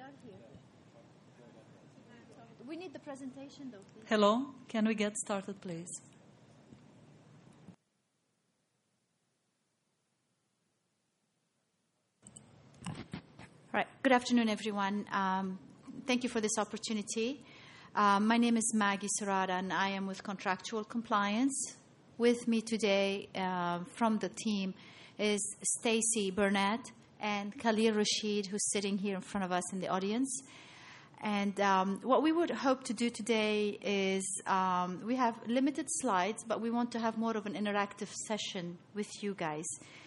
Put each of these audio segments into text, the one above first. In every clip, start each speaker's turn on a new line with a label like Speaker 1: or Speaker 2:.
Speaker 1: start here. We need the presentation, though, please.
Speaker 2: Hello, can we get started, please?
Speaker 1: All right. Good afternoon, everyone. Thank you for this opportunity. My name is Maggie Sarada, and I am with Contractual Compliance. With me today from the team is Stacy Burnett and Khalil Rashid, who's sitting here in front of us in the audience. And what we would hope to do today is we have limited slides, but we want to have more of an interactive session with you guys.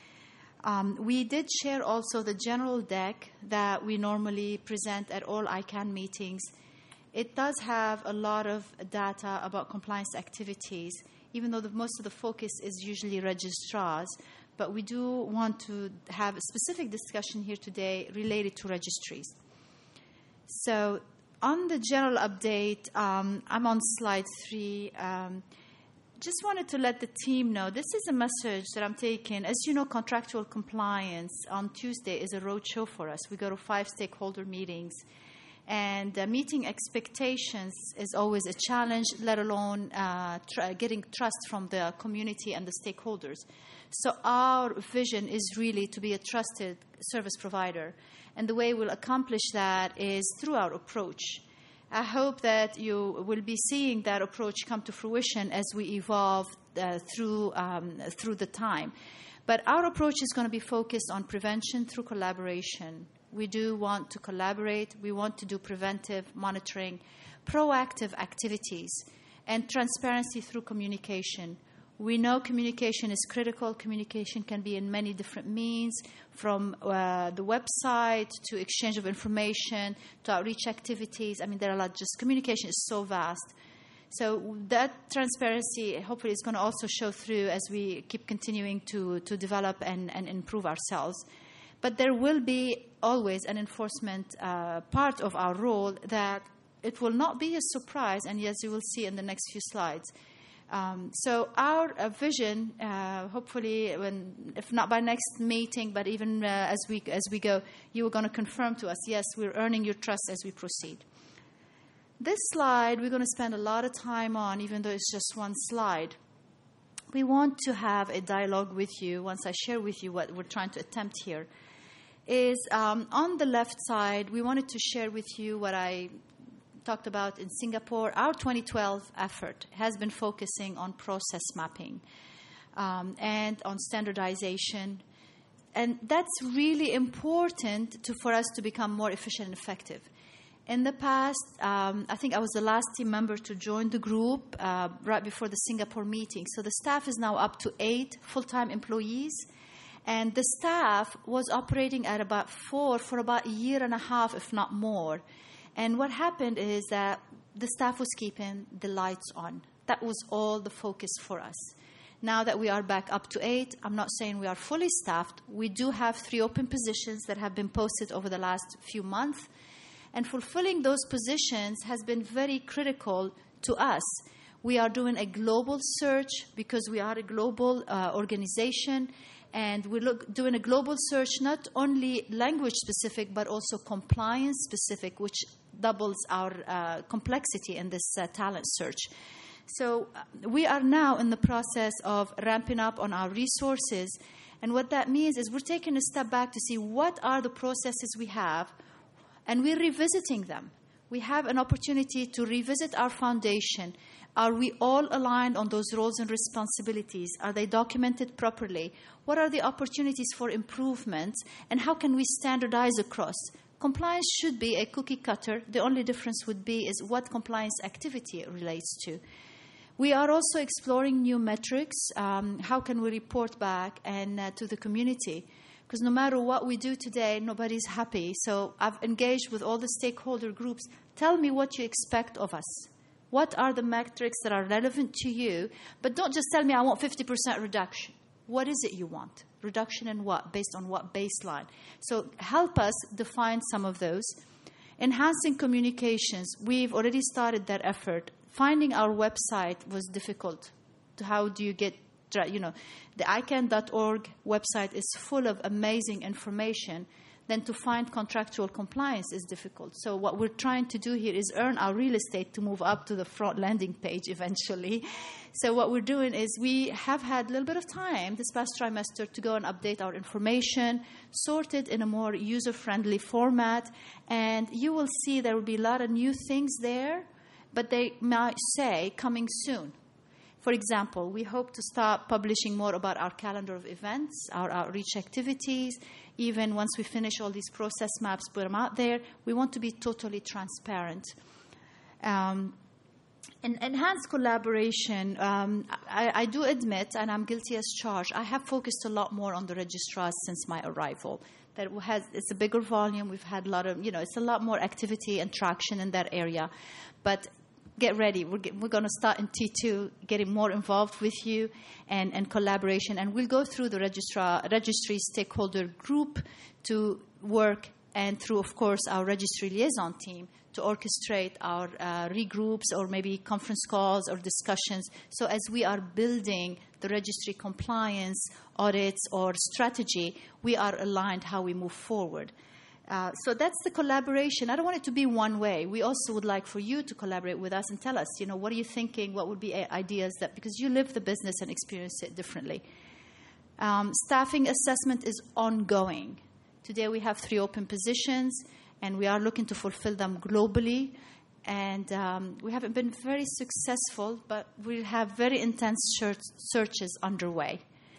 Speaker 1: We did share also the general deck that we normally present at all ICANN meetings. It does have a lot of data about compliance activities, even though most of the focus is usually registrars. But we do want to have a specific discussion here today related to registries. So on the general update, I'm on slide 3. Just wanted to let the team know this is a message that I'm taking. As you know, Contractual Compliance on Tuesday is a roadshow for us. We go to 5 stakeholder meetings. And meeting expectations is always a challenge, let alone getting trust from the community and the stakeholders. So our vision is really to be a trusted service provider. And the way we'll accomplish that is through our approach. I hope that you will be seeing that approach come to fruition as we evolve through the time. But our approach is going to be focused on prevention through collaboration. We do want to collaborate. We want to do preventive monitoring, proactive activities, and transparency through communication. We know communication is critical. Communication can be in many different means, from the website to exchange of information to outreach activities. I mean, there are a lot. Just communication is so vast. So that transparency hopefully is going to also show through as we keep continuing to develop and improve ourselves. But there will be always an enforcement part of our role that it will not be a surprise, and as you will see in the next few slides. So our vision, hopefully, if not by next meeting, but even as we go, you are going to confirm to us, yes, we're earning your trust as we proceed. This slide we're going to spend a lot of time on, even though it's just one slide. We want to have a dialogue with you once I share with you what we're trying to attempt here. Is on the left side, we wanted to share with you what I talked about in Singapore. Our 2012 effort has been focusing on process mapping and on standardization. And that's really important for us to become more efficient and effective. In the past, I think I was the last team member to join the group right before the Singapore meeting. So the staff is now up to 8 full-time employees. And the staff was operating at about 4 for about a year and a half, if not more. And what happened is that the staff was keeping the lights on. That was all the focus for us. Now that we are back up to 8, I'm not saying we are fully staffed. We do have 3 open positions that have been posted over the last few months. And fulfilling those positions has been very critical to us. We are doing a global search because we are a global organization. And we're doing a global search, not only language-specific, but also compliance-specific, which doubles our complexity in this talent search. So we are now in the process of ramping up on our resources. And what that means is we're taking a step back to see what are the processes we have, and we're revisiting them. We have an opportunity to revisit our foundation. Are we all aligned on those roles and responsibilities? Are they documented properly? What are the opportunities for improvement? And how can we standardize across? Compliance should be a cookie cutter. The only difference would be is what compliance activity it relates to. We are also exploring new metrics. How can we report back and to the community? Because no matter what we do today, nobody's happy. So I've engaged with all the stakeholder groups. Tell me what you expect of us. What are the metrics that are relevant to you? But don't just tell me I want 50% reduction. What is it you want? Reduction in what? Based on what baseline? So help us define some of those. Enhancing communications. We've already started that effort. Finding our website was difficult. How do you get, the ICANN.org website is full of amazing information. then to find contractual compliance is difficult. So what we're trying to do here is earn our real estate to move up to the front landing page eventually. So what we're doing is we have had a little bit of time this past trimester to go and update our information, sort it in a more user-friendly format, and you will see there will be a lot of new things there, but they might say coming soon. For example, we hope to start publishing more about our calendar of events, our outreach activities. Even once we finish all these process maps, put them out there, we want to be totally transparent. And enhanced collaboration, I do admit, and I'm guilty as charged, I have focused a lot more on the registrars since my arrival. It's a bigger volume. We've had a lot of, it's a lot more activity and traction in that area. But get ready. We're going to start in T2, getting more involved with you and collaboration. And we'll go through the registry stakeholder group to work, and through, of course, our registry liaison team to orchestrate our regroups or maybe conference calls or discussions. So as we are building the registry compliance, audits, or strategy, we are aligned how we move forward. So that's the collaboration. I don't want it to be one way. We also would like for you to collaborate with us and tell us, what are you thinking? What would be ideas because you live the business and experience it differently. Staffing assessment is ongoing. Today we have 3 open positions, and we are looking to fulfill them globally. And we haven't been very successful, but we have very intense searches underway.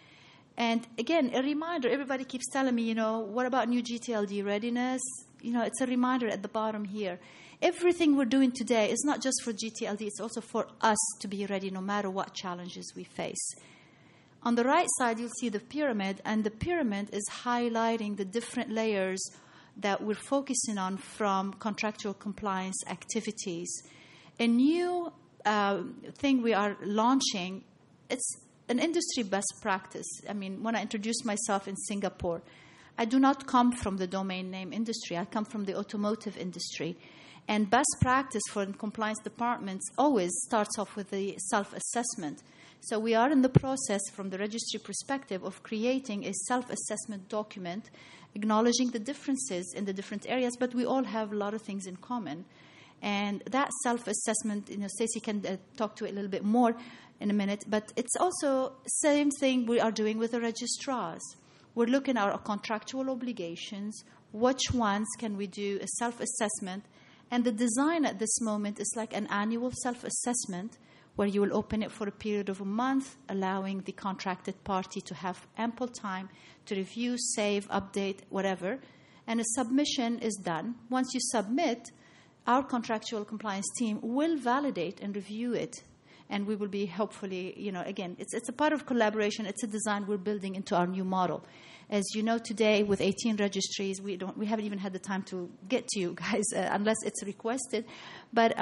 Speaker 1: And again, a reminder, everybody keeps telling me, what about new GTLD readiness? It's a reminder at the bottom here. Everything we're doing today is not just for GTLD, it's also for us to be ready no matter what challenges we face. On the right side, you'll see the pyramid, and the pyramid is highlighting the different layers that we're focusing on from contractual compliance activities. A new thing we are launching, it's an industry best practice. When I introduced myself in Singapore, I do not come from the domain name industry. I come from the automotive industry. And best practice for compliance departments always starts off with the self-assessment. So we are in the process, from the registry perspective, of creating a self-assessment document, acknowledging the differences in the different areas, but we all have a lot of things in common. And that self-assessment, Stacey can talk to it a little bit more in a minute, but it's also the same thing we are doing with the registrars. We're looking at our contractual obligations, which ones can we do a self-assessment, and the design at this moment is like an annual self-assessment where you will open it for a period of a month, allowing the contracted party to have ample time to review, save, update, whatever, and a submission is done. Once you submit, our contractual compliance team will validate and review it. And we will be hopefully, again, it's a part of collaboration. It's a design we're building into our new model. As you know, today with 18 registries, we haven't even had the time to get to you guys unless it's requested. But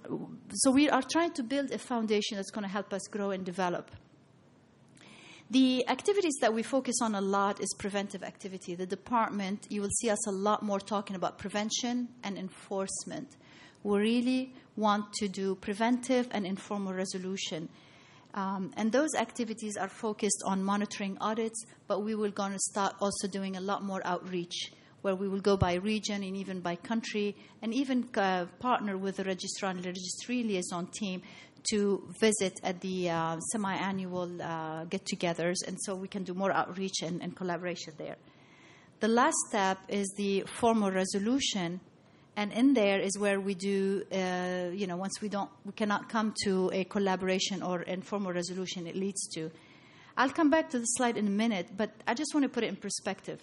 Speaker 1: so we are trying to build a foundation that's going to help us grow and develop. The activities that we focus on a lot is preventive activity. The department, you will see us a lot more talking about prevention and enforcement. We really want to do preventive and informal resolution. And those activities are focused on monitoring audits, but we will going to start also doing a lot more outreach, where we will go by region and even by country, and even partner with the registrar and the registry liaison team to visit at the semi-annual get-togethers, and so we can do more outreach and collaboration there. The last step is the formal resolution. And in there is where we do, once we cannot come to a collaboration or informal resolution it leads to. I'll come back to the slide in a minute, but I just want to put it in perspective.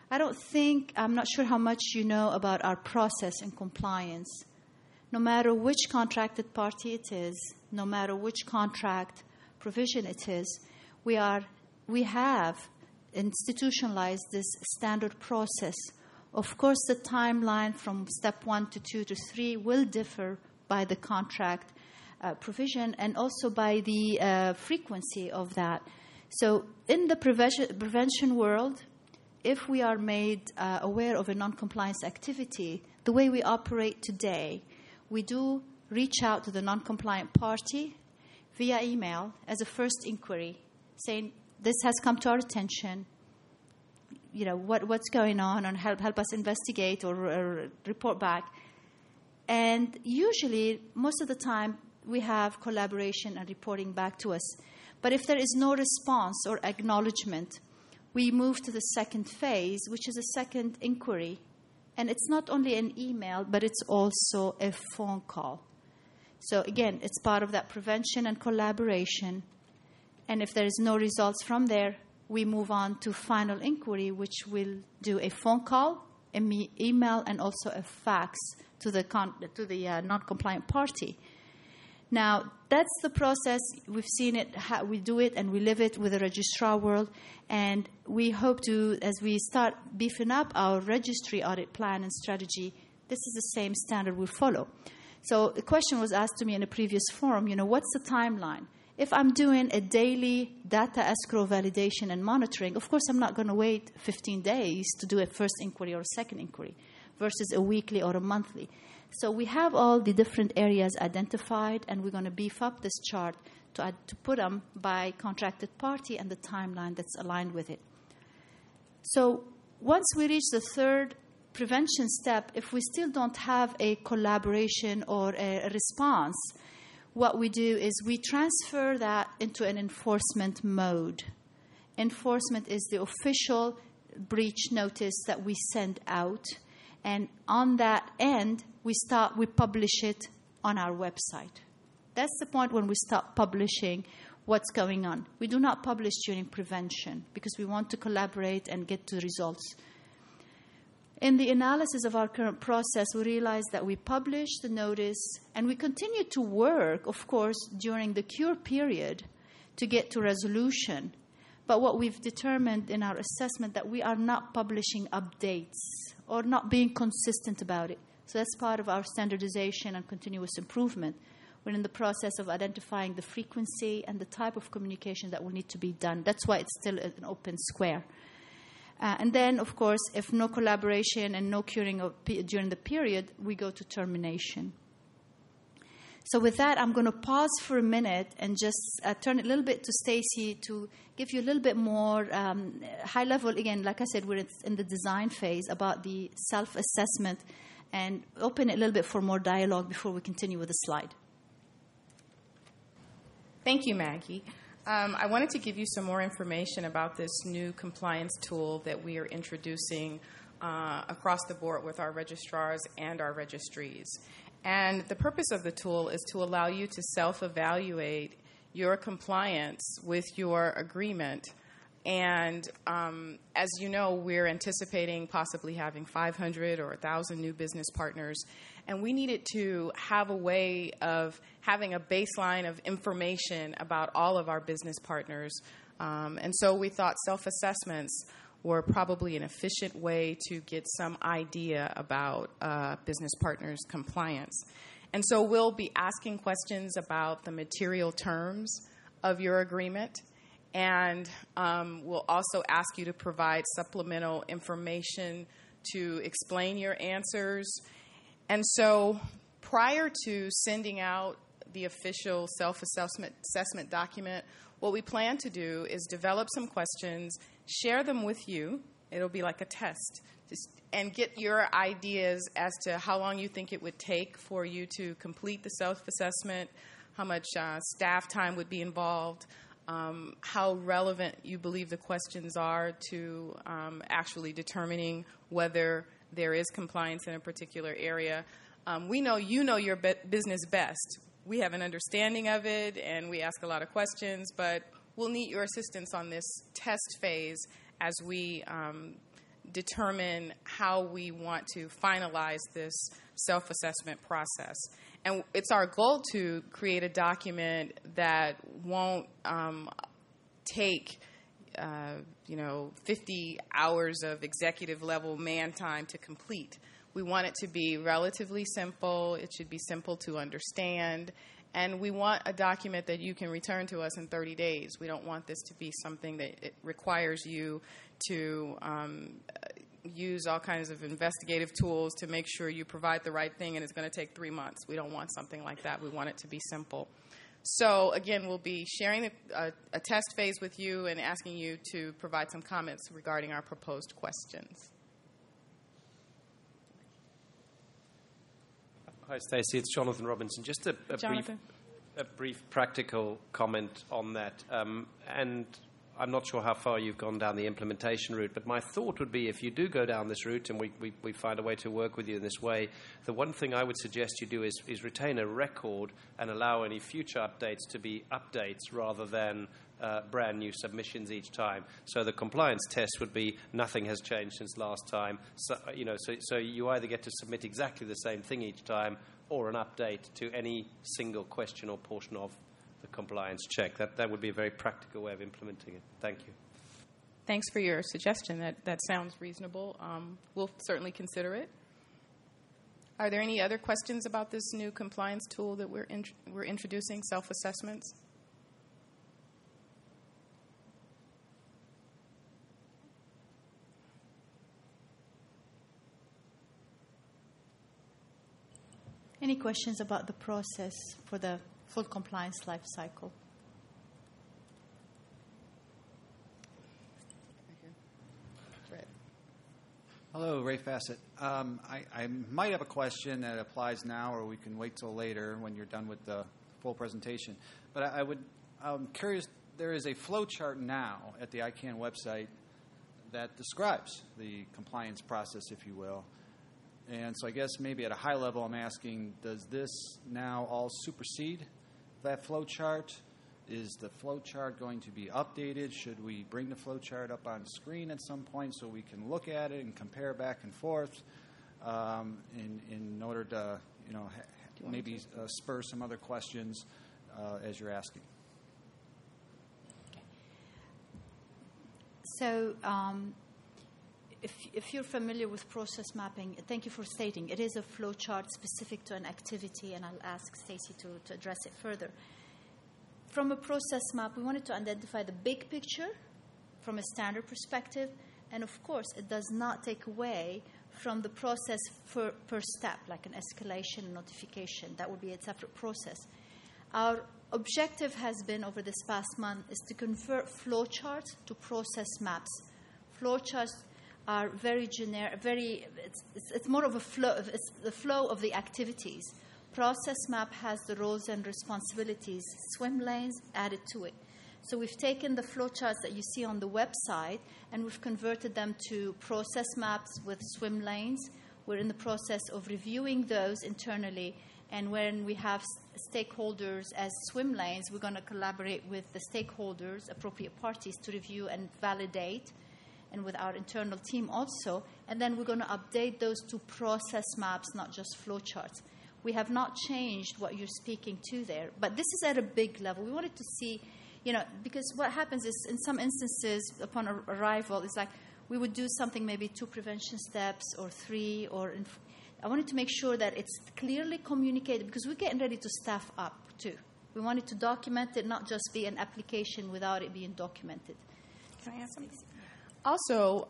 Speaker 1: I'm not sure how much you know about our process in compliance. No matter which contracted party it is, no matter which contract provision it is, we have institutionalized this standard process. Of course, the timeline from step 1 to 2 to 3 will differ by the contract provision and also by the frequency of that. So in the prevention world, if we are made aware of a non-compliance activity, the way we operate today, we do reach out to the non-compliant party via email as a first inquiry, saying, this has come to our attention. what's going on and help us investigate or report back. And usually, most of the time, we have collaboration and reporting back to us. But if there is no response or acknowledgement, we move to the second phase, which is a second inquiry. And it's not only an email, but it's also a phone call. So again, it's part of that prevention and collaboration. And if there is no results from there, we move on to final inquiry, which will do a phone call, an email, and also a fax to the non-compliant party. Now, that's the process. We've seen it, we do it, and we live it with the registrar world. And we hope to, as we start beefing up our registry audit plan and strategy, this is the same standard we'll follow. So the question was asked to me in a previous forum, what's the timeline? If I'm doing a daily data escrow validation and monitoring, of course I'm not going to wait 15 days to do a first inquiry or a second inquiry versus a weekly or a monthly. So we have all the different areas identified, and we're going to beef up this chart to put them by contracted party and the timeline that's aligned with it. So once we reach the third prevention step, if we still don't have a collaboration or a response, what we do is we transfer that into an enforcement mode. Enforcement is the official breach notice that we send out. And on that end, we publish it on our website. That's the point when we start publishing what's going on. We do not publish during prevention because we want to collaborate and get to results. In the analysis of our current process, we realized that we published the notice, and we continue to work, of course, during the cure period to get to resolution. But what we've determined in our assessment that we are not publishing updates or not being consistent about it. So that's part of our standardization and continuous improvement. We're in the process of identifying the frequency and the type of communication that will need to be done. That's why it's still an open square. And then, of course, if no collaboration and no curing during the period, we go to termination. So with that, I'm going to pause for a minute and just turn it a little bit to Stacy to give you a little bit more high level. Again, like I said, we're in the design phase about the self-assessment, and open it a little bit for more dialogue before we continue with the slide.
Speaker 3: Thank you, Maggie. I wanted to give you some more information about this new compliance tool that we are introducing across the board with our registrars and our registries. And the purpose of the tool is to allow you to self-evaluate your compliance with your agreement. And as you know, we're anticipating possibly having 500 or 1,000 new business partners. And we needed to have a way of having a baseline of information about all of our business partners. And so we thought self-assessments were probably an efficient way to get some idea about business partners' compliance. And so we'll be asking questions about the material terms of your agreement. And we'll also ask you to provide supplemental information to explain your answers. And so prior to sending out the official self-assessment document, what we plan to do is develop some questions, share them with you. It'll be like a test, and get your ideas as to how long you think it would take for you to complete the self-assessment, how much staff time would be involved, how relevant you believe the questions are to actually determining whether there is compliance in a particular area. We know you know your business best. We have an understanding of it, and we ask a lot of questions, but we'll need your assistance on this test phase as we determine how we want to finalize this self-assessment process. And it's our goal to create a document that won't take 50 hours of executive-level man time to complete. We want it to be relatively simple. It should be simple to understand. And we want a document that you can return to us in 30 days. We don't want this to be something that it requires you to use all kinds of investigative tools to make sure you provide the right thing and it's going to take 3 months. We don't want something like that. We want it to be simple. So, again, we'll be sharing a test phase with you and asking you to provide some comments regarding our proposed questions.
Speaker 4: Hi, Stacey. It's Jonathan Robinson. Just a brief practical comment on that. And I'm not sure how far you've gone down the implementation route, but my thought would be if you do go down this route and we find a way to work with you in this way, the one thing I would suggest you do is retain a record and allow any future updates to be updates rather than brand new submissions each time. So the compliance test would be nothing has changed since last time. So you either get to submit exactly the same thing each time or an update to any single question or portion of the compliance check. That would be a very practical way of implementing it. Thank you.
Speaker 3: Thanks for your suggestion. That sounds reasonable. We'll certainly consider it. Are there any other questions about this new compliance tool that we're introducing, self-assessments?
Speaker 1: Any questions about the process for the full compliance life cycle?
Speaker 5: Hello, Ray Fassett. I might have a question that applies now, or we can wait till later when you're done with the full presentation. But I'm curious, there is a flow chart now at the ICANN website that describes the compliance process, if you will. And so I guess maybe at a high level I'm asking, does this now all supersede that flow chart? Is the flow chart going to be updated? Should we bring the flow chart up on screen at some point so we can look at it and compare back and forth in order to, maybe spur some other questions as you're asking?
Speaker 1: Okay. So if you're familiar with process mapping, thank you for stating, it is a flow chart specific to an activity, and I'll ask Stacey to address it further. From a process map, we wanted to identify the big picture from a standard perspective, and of course, it does not take away from the process per step, like an escalation and notification. That would be a separate process. Our objective has been, over this past month, is to convert flow charts to process maps. Flow charts are very generic, it's more of a flow, it's the flow of the activities. Process map has the roles and responsibilities, swim lanes added to it. So we've taken the flow charts that you see on the website and we've converted them to process maps with swim lanes. We're in the process of reviewing those internally, and when we have stakeholders as swim lanes, we're going to collaborate with the stakeholders, appropriate parties, to review and validate, and with our internal team also. And then we're going to update those to process maps, not just flow charts. We have not changed what you're speaking to there, but this is at a big level. We wanted to see, because what happens is in some instances upon arrival, it's like we would do something, maybe 2 prevention steps or 3, I wanted to make sure that it's clearly communicated, because we're getting ready to staff up too. We wanted to document it, not just be an application without it being documented.
Speaker 3: Can I ask something? Also,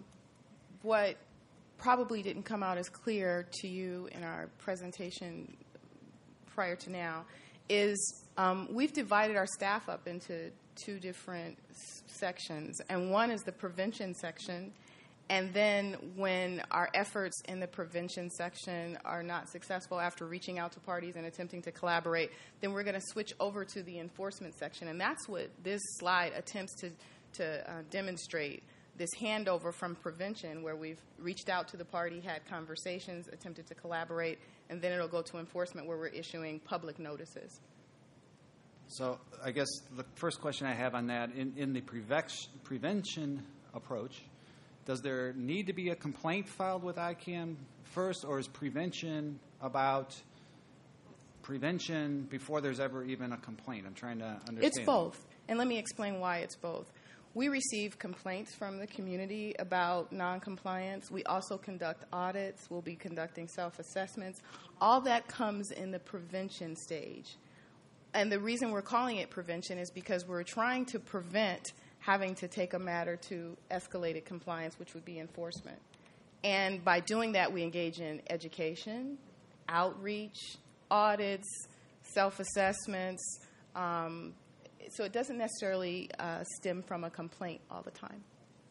Speaker 3: what probably didn't come out as clear to you in our presentation prior to now is we've divided our staff up into 2 different sections, and one is the prevention section, and then when our efforts in the prevention section are not successful after reaching out to parties and attempting to collaborate, then we're going to switch over to the enforcement section, and that's what this slide attempts to demonstrate. This handover from prevention, where we've reached out to the party, had conversations, attempted to collaborate, and then it'll go to enforcement, where we're issuing public notices.
Speaker 5: So I guess the first question I have on that, in the prevention approach, does there need to be a complaint filed with ICANN first, or is prevention about prevention before there's ever even a complaint? I'm trying to understand.
Speaker 3: It's both, and let me explain why it's both. We receive complaints from the community about noncompliance. We also conduct audits. We'll be conducting self-assessments. All that comes in the prevention stage. And the reason we're calling it prevention is because we're trying to prevent having to take a matter to escalated compliance, which would be enforcement. And by doing that, we engage in education, outreach, audits, self-assessments, So it doesn't necessarily stem from a complaint all the time.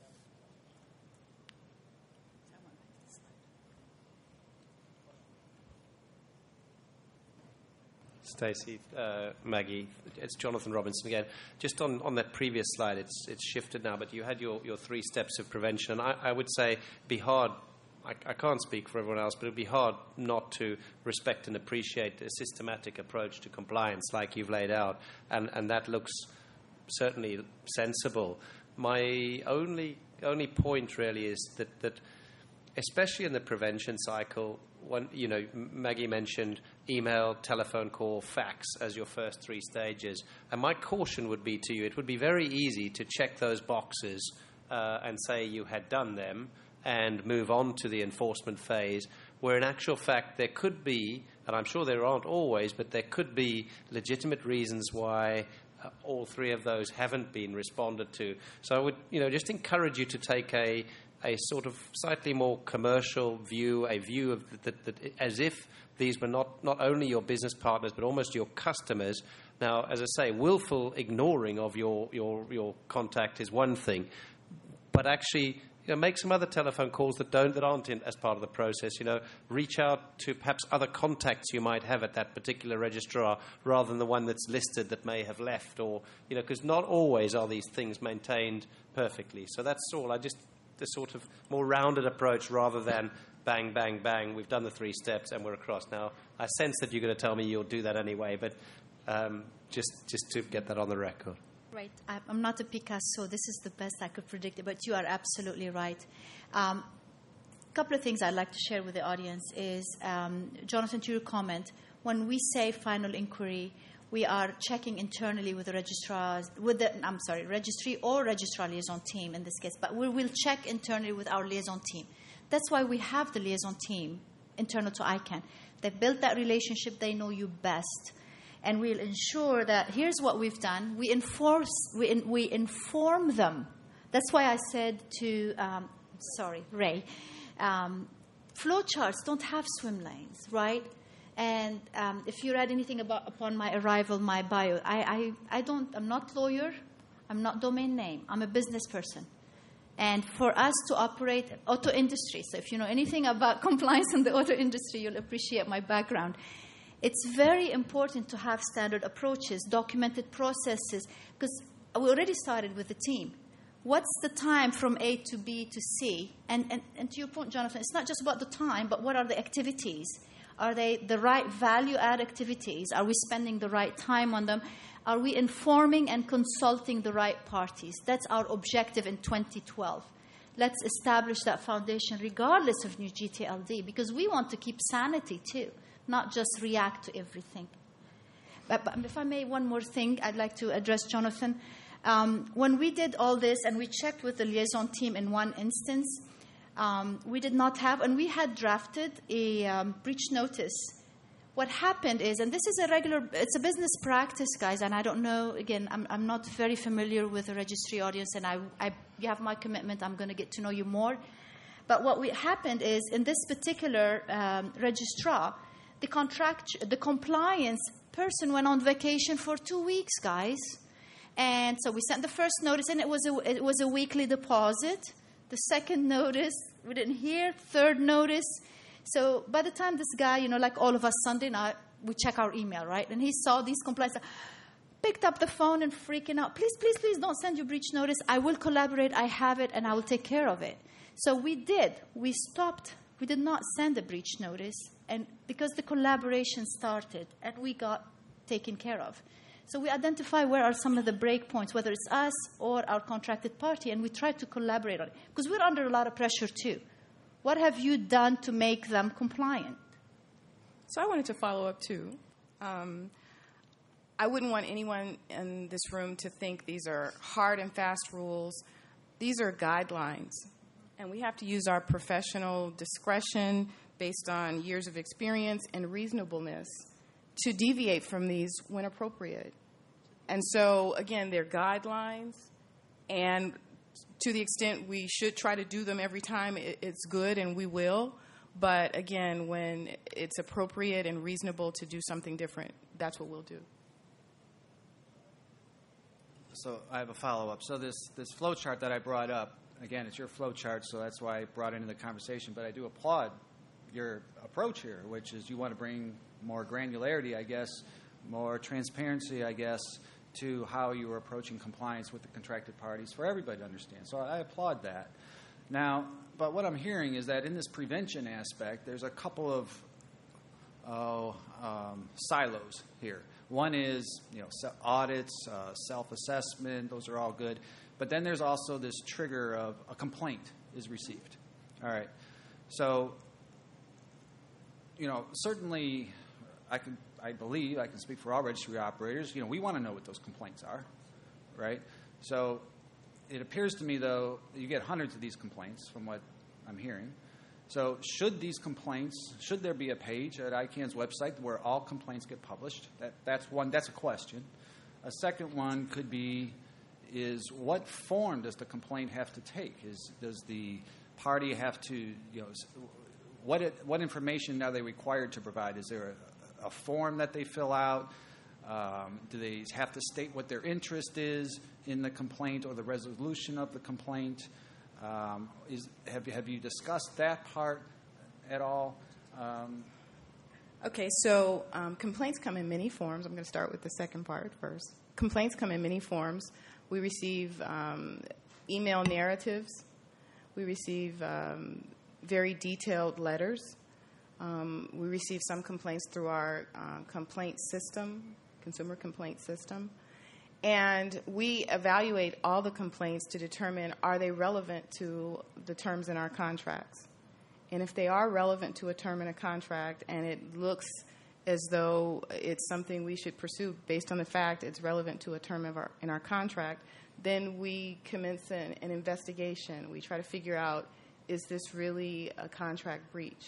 Speaker 4: Stacey, Maggie, it's Jonathan Robinson again. Just on that previous slide, it's shifted now, but you had your 3 steps of prevention. And I would say it'd be hard, I can't speak for everyone else, but it would be hard not to respect and appreciate a systematic approach to compliance like you've laid out. And that looks certainly sensible. My only point really is that especially in the prevention cycle, Maggie mentioned email, telephone call, fax as your first 3 stages. And my caution would be to you, it would be very easy to check those boxes and say you had done them and move on to the enforcement phase, where in actual fact there could be, and I'm sure there aren't always, but there could be legitimate reasons why all 3 of those haven't been responded to. So I would just encourage you to take a sort of slightly more commercial view, a view of that as if these were not only your business partners but almost your customers. Now, as I say, willful ignoring of your contact is one thing, but actually make some other telephone calls that aren't as part of the process. Reach out to perhaps other contacts you might have at that particular registrar rather than the one that's listed that may have left, or because not always are these things maintained perfectly. So that's all. The sort of more rounded approach rather than bang, bang, bang, we've done the 3 steps and we're across. Now, I sense that you're going to tell me you'll do that anyway, but just to get that on the record.
Speaker 1: Right. I'm not a Picasso. This is the best I could predict, but you are absolutely right. A couple of things I'd like to share with the audience is, Jonathan, to your comment, when we say final inquiry, we are checking internally with the registry or registrar liaison team in this case, but we will check internally with our liaison team. That's why we have the liaison team internal to ICANN. They built that relationship. They know you best. And we'll ensure that here's what we've done. We inform them. That's why I said to, Ray, flowcharts don't have swim lanes, right? And if you read anything upon my arrival, my bio, I'm not lawyer, I'm not domain name, I'm a business person. And for us to operate auto industry, so if you know anything about compliance in the auto industry, you'll appreciate my background. It's very important to have standard approaches, documented processes, because we already started with the team. What's the time from A to B to C? And to your point, Jonathan, it's not just about the time, but what are the activities? Are they the right value-add activities? Are we spending the right time on them? Are we informing and consulting the right parties? That's our objective in 2012. Let's establish that foundation regardless of new GTLD, because we want to keep sanity too, not just react to everything. But if I may, one more thing I'd like to address, Jonathan. When we did all this and we checked with the liaison team in one instance, we did not have, and we had drafted a breach notice. What happened is, and this is it's a business practice, guys, and I don't know, again, I'm not very familiar with the registry audience, and you have my commitment, I'm going to get to know you more. But what happened is, in this particular registrar, the compliance person went on vacation for 2 weeks, guys. And so we sent the first notice, and it was a weekly deposit. The second notice, we didn't hear. Third notice. So by the time this guy, like all of us Sunday night, we check our email, right? And he saw these complaints, picked up the phone and freaking out. Please, please, please don't send your breach notice. I will collaborate. I have it, and I will take care of it. So we did. We stopped. We did not send a breach notice, and because the collaboration started, and we got taken care of. So we identify where are some of the break points, whether it's us or our contracted party, and we try to collaborate on it. Because we're under a lot of pressure, too. What have you done to make them compliant?
Speaker 3: So I wanted to follow up, too. I wouldn't want anyone in this room to think these are hard and fast rules. These are guidelines. And we have to use our professional discretion based on years of experience and reasonableness to deviate from these when appropriate. And so, again, they're guidelines, and to the extent we should try to do them every time, it's good, and we will. But, again, when it's appropriate and reasonable to do something different, that's what we'll do.
Speaker 5: So I have a follow-up. So this flow chart that I brought up, again, it's your flow chart, so that's why I brought it into the conversation. But I do applaud your approach here, which is you want to bring more granularity, I guess, more transparency, I guess, to how you are approaching compliance with the contracted parties for everybody to understand. So I applaud that. Now, but what I'm hearing is that in this prevention aspect, there's a couple of silos here. One is, audits, self-assessment; those are all good. But then there's also this trigger of a complaint is received. All right. So, certainly, I believe I can speak for all registry operators. We want to know what those complaints are, right? So, it appears to me, though, you get hundreds of these complaints from what I'm hearing. So should there be a page at ICANN's website where all complaints get published? That's one. That's a question. A second one could be, is what form does the complaint have to take? Does the party have to, what information are they required to provide? Is there a form that they fill out? Do they have to state what their interest is in the complaint or the resolution of the complaint? Have you discussed that part at all?
Speaker 3: Okay, so complaints come in many forms. I'm going to start with the second part first. Complaints come in many forms. We receive email narratives. We receive very detailed letters. We receive some complaints through our complaint system, consumer complaint system. And we evaluate all the complaints to determine, are they relevant to the terms in our contracts? And if they are relevant to a term in a contract and it looks as though it's something we should pursue based on the fact it's relevant to a term in our contract, then we commence an investigation. We try to figure out, is this really a contract breach?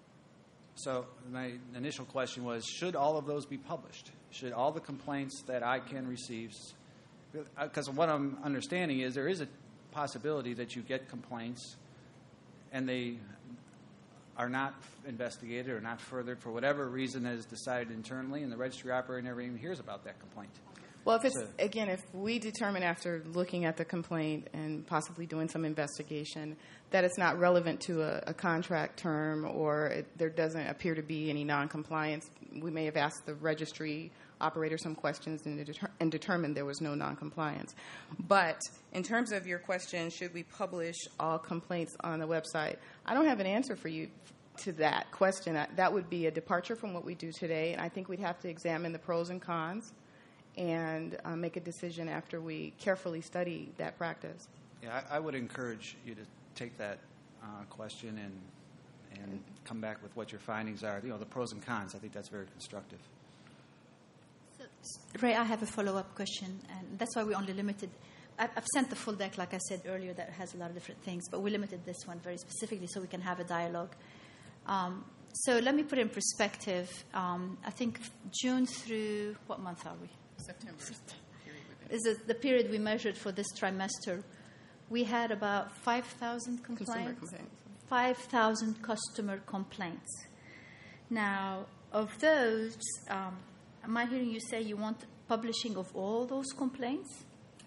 Speaker 5: So my initial question was, should all of those be published? Should all the complaints that ICANN receives, because what I'm understanding is there is a possibility that you get complaints and they are not investigated or not furthered for whatever reason that is decided internally, and the registry operator never even hears about that complaint.
Speaker 3: Well, if we determine after looking at the complaint and possibly doing some investigation that it's not relevant to a contract term or there doesn't appear to be any noncompliance, we may have asked the registry operator some questions and determined there was no noncompliance. But in terms of your question, should we publish all complaints on the website? I don't have an answer for you to that question. That would be a departure from what we do today, and I think we'd have to examine the pros and cons and make a decision after we carefully study that practice.
Speaker 5: Yeah, I would encourage you to take that question and come back with what your findings are. The pros and cons. I think that's very constructive.
Speaker 1: So, Ray, I have a follow-up question, and that's why we only limited. I've sent the full deck, like I said earlier, that has a lot of different things, but we limited this one very specifically so we can have a dialogue. So let me put it in perspective. I think June through, what month are we?
Speaker 3: September.
Speaker 1: Is the period we measured for this trimester. We had about 5,000 complaints. 5,000 customer complaints. Now, of those, am I hearing you say you want publishing of all those complaints?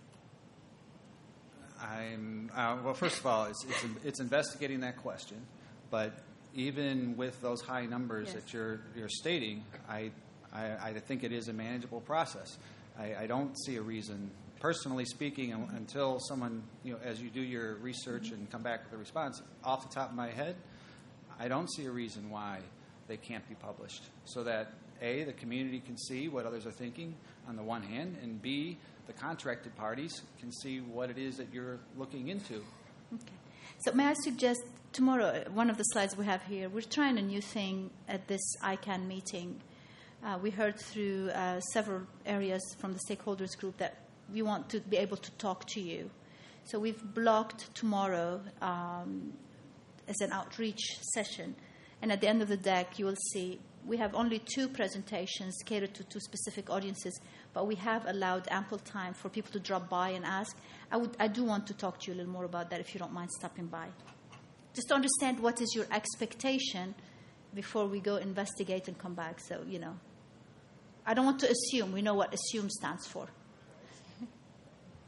Speaker 5: Well, first of all, it's investigating that question, but even with those high numbers that you're stating, I think it is a manageable process. I don't see a reason, personally speaking, until someone, as you do your research and come back with a response, off the top of my head, I don't see a reason why they can't be published. So that, A, the community can see what others are thinking on the one hand, and B, the contracted parties can see what it is that you're looking into.
Speaker 1: Okay. So may I suggest tomorrow, one of the slides we have here, we're trying a new thing at this ICANN meeting. We heard through several areas from the stakeholders group that we want to be able to talk to you. So we've blocked tomorrow as an outreach session. And at the end of the deck, you will see we have only 2 presentations catered to 2 specific audiences, but we have allowed ample time for people to drop by and ask. I do want to talk to you a little more about that if you don't mind stopping by. Just to understand what is your expectation before we go investigate and come back. So, I don't want to assume. We know what assume stands for.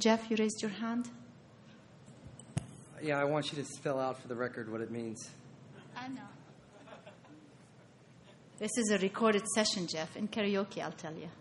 Speaker 1: Jeff, you raised your hand.
Speaker 6: Yeah, I want you to spell out for the record what it means.
Speaker 1: I know. This is a recorded session, Jeff. In karaoke, I'll tell you.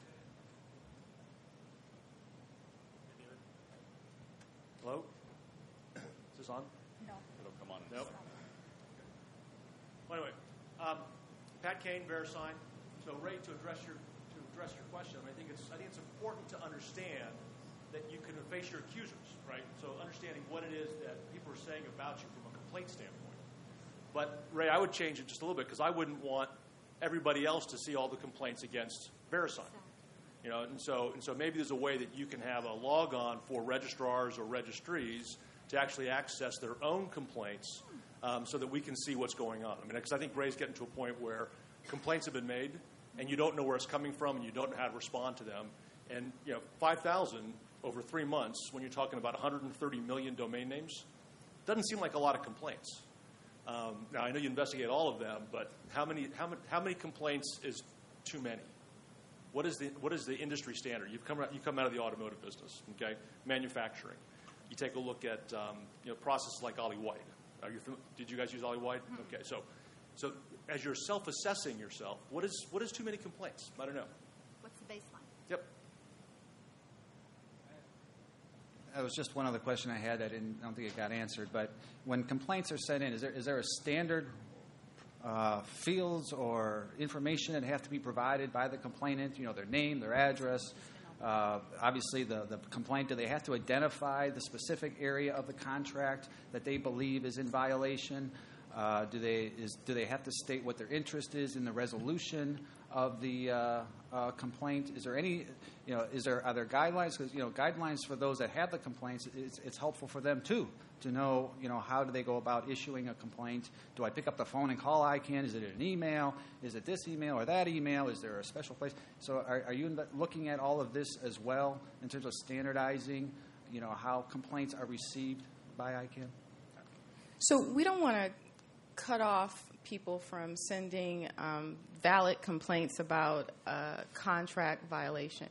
Speaker 7: Hello? Is this on?
Speaker 1: No.
Speaker 7: It'll come on. Nope. Well, anyway, Pat Kane, VeriSign. So, Ray, to address your question, I think it's important to understand that you can face your accusers, right? So, understanding what it is that people are saying about you from a complaint standpoint. But, Ray, I would change it just a little bit because I wouldn't want everybody else to see all the complaints against VeriSign. And so maybe there's a way that you can have a log-on for registrars or registries to actually access their own complaints so that we can see what's going on. I mean, because I think Ray's getting to a point where complaints have been made and you don't know where it's coming from and you don't know how to respond to them. And 5,000 over 3 months, when you're talking about 130 million domain names, doesn't seem like a lot of complaints. Now, I know you investigate all of them, but how many complaints is too many? What is the industry standard? You come out of the automotive business, okay? Manufacturing. You take a look at processes like Ollie White. Did you guys use Ollie White? Mm-hmm. Okay, so as you're self-assessing yourself, what is too many complaints? I don't know.
Speaker 1: What's the baseline?
Speaker 7: Yep.
Speaker 5: That was just one other question I had. I don't think it got answered. But when complaints are sent in, is there a standard fields or information that have to be provided by the complainant? Their name, their address. Obviously, the complaint. Do they have to identify the specific area of the contract that they believe is in violation? Do they have to state what their interest is in the resolution of the complaint? Is there any, are there guidelines? Because guidelines for those that have the complaints, it's helpful for them too to know, how do they go about issuing a complaint? Do I pick up the phone and call ICANN? Is it an email? Is it this email or that email? Is there a special place? So are you looking at all of this as well in terms of standardizing, how complaints are received by ICANN?
Speaker 3: So we don't want to cut off people from sending valid complaints about a contract violation.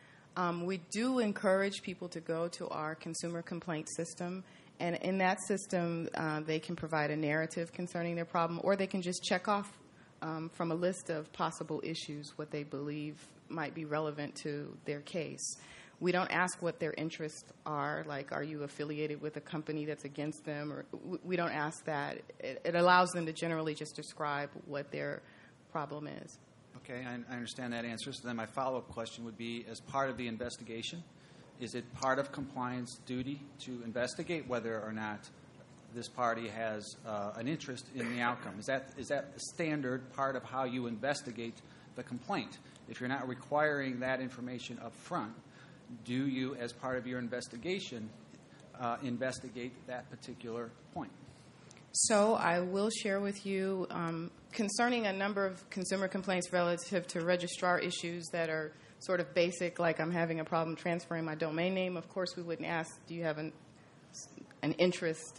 Speaker 3: We do encourage people to go to our consumer complaint system, and in that system they can provide a narrative concerning their problem, or they can just check off from a list of possible issues what they believe might be relevant to their case. We don't ask what their interests are, like are you affiliated with a company that's against them, or we don't ask that. It allows them to generally just describe what their problem is.
Speaker 5: Okay, I understand that answer. So then my follow-up question would be, as part of the investigation, is it part of compliance duty to investigate whether or not this party has an interest in the outcome? Is that a standard part of how you investigate the complaint? If you're not requiring that information up front, do you, as part of your investigation, investigate that particular point?
Speaker 3: So I will share with you concerning a number of consumer complaints relative to registrar issues that are sort of basic, like I'm having a problem transferring my domain name. Of course, we wouldn't ask, do you have an interest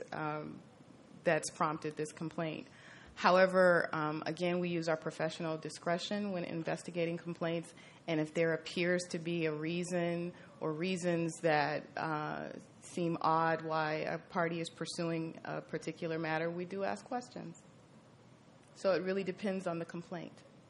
Speaker 3: that's prompted this complaint? However, again, we use our professional discretion when investigating complaints, and if there appears to be a reason or reasons that seem odd why a party is pursuing a particular matter, we do ask questions. So it really depends on the complaint.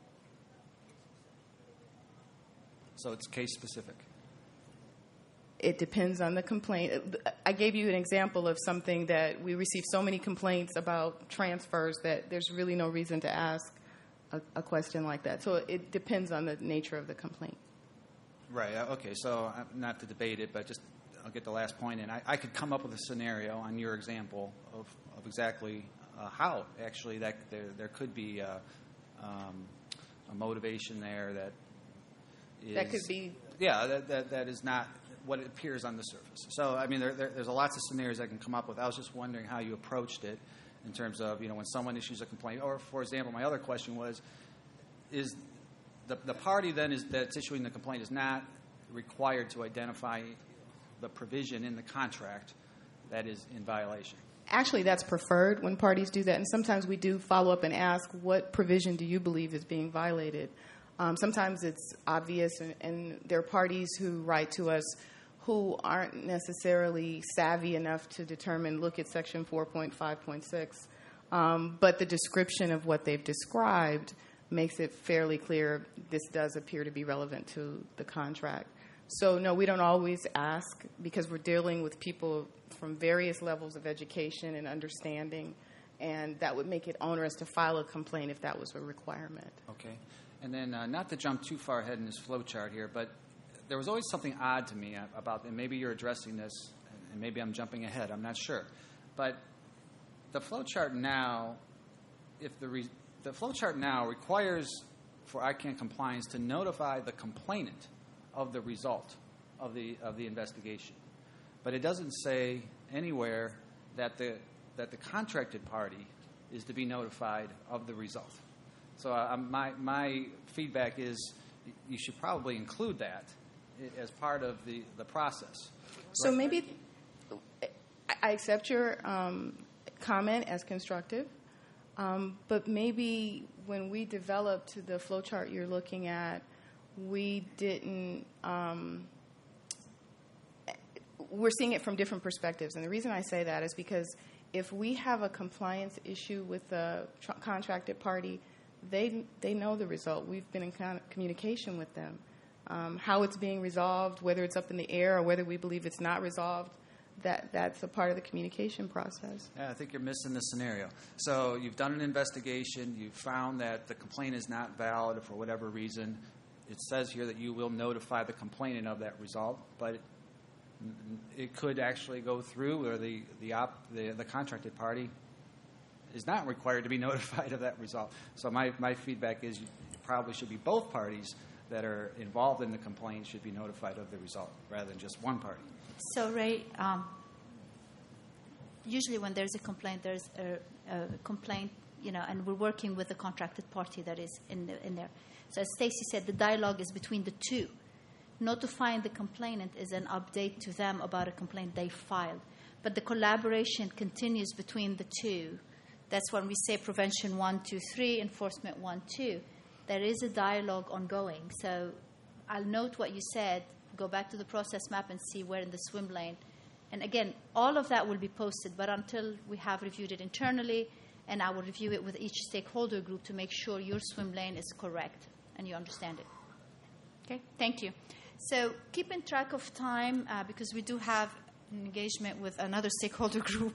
Speaker 5: So it's case-specific?
Speaker 3: It depends on the complaint. I gave you an example of something that we receive so many complaints about transfers that there's really no reason to ask a question like that. So it depends on the nature of the complaint.
Speaker 5: Right. Okay. So not to debate it, but just I'll get the last point in. I could come up with a scenario on your example of exactly how actually that there could be a motivation there that is,
Speaker 3: that could be.
Speaker 5: Yeah. That is not what it appears on the surface. So I mean, there's lots of scenarios I can come up with. I was just wondering how you approached it in terms of when someone issues a complaint, or for example, my other question was, is the party then that's issuing the complaint is not required to identify the provision in the contract that is in violation?
Speaker 3: Actually, that's preferred when parties do that. And sometimes we do follow up and ask, what provision do you believe is being violated? Sometimes it's obvious, and there are parties who write to us who aren't necessarily savvy enough to determine, look at Section 4.5.6. But the description of what they've described makes it fairly clear this does appear to be relevant to the contract. So, no, we don't always ask because we're dealing with people from various levels of education and understanding, and that would make it onerous to file a complaint if that was a requirement.
Speaker 5: Okay. And then not to jump too far ahead in this flow chart here, but there was always something odd to me about, and maybe you're addressing this, and maybe I'm jumping ahead, I'm not sure. But the flow chart now, the flow chart now requires for ICANN compliance to notify the complainant of the result of the investigation. But it doesn't say anywhere that the contracted party is to be notified of the result. So my feedback is you should probably include that as part of the process.
Speaker 3: So maybe I accept your comment as constructive, but maybe when we developed the flowchart you're looking at, we didn't. We're seeing it from different perspectives, and the reason I say that is because if we have a compliance issue with the contracted party, they know the result. We've been in communication with them. How it's being resolved, whether it's up in the air or whether we believe it's not resolved, that's a part of the communication process.
Speaker 5: Yeah, I think you're missing the scenario. So you've done an investigation. You've found that the complaint is not valid for whatever reason. It says here that you will notify the complainant of that result, but it could actually go through where the contracted party is not required to be notified of that result. So my feedback is it probably should be both parties that are involved in the complaint should be notified of the result rather than just one party.
Speaker 1: So, Ray, usually when there's a complaint, there's a complaint, and we're working with the contracted party that is in there. So as Stacy said, the dialogue is between the two. Notifying the complainant is an update to them about a complaint they filed. But the collaboration continues between the two. That's when we say prevention 1, 2, 3, enforcement 1, 2. There is a dialogue ongoing. So I'll note what you said, go back to the process map and see where in the swim lane. And again, all of that will be posted, but until we have reviewed it internally, and I will review it with each stakeholder group to make sure your swim lane is correct and you understand it. Okay, thank you. So keeping track of time, because we do have an engagement with another stakeholder group,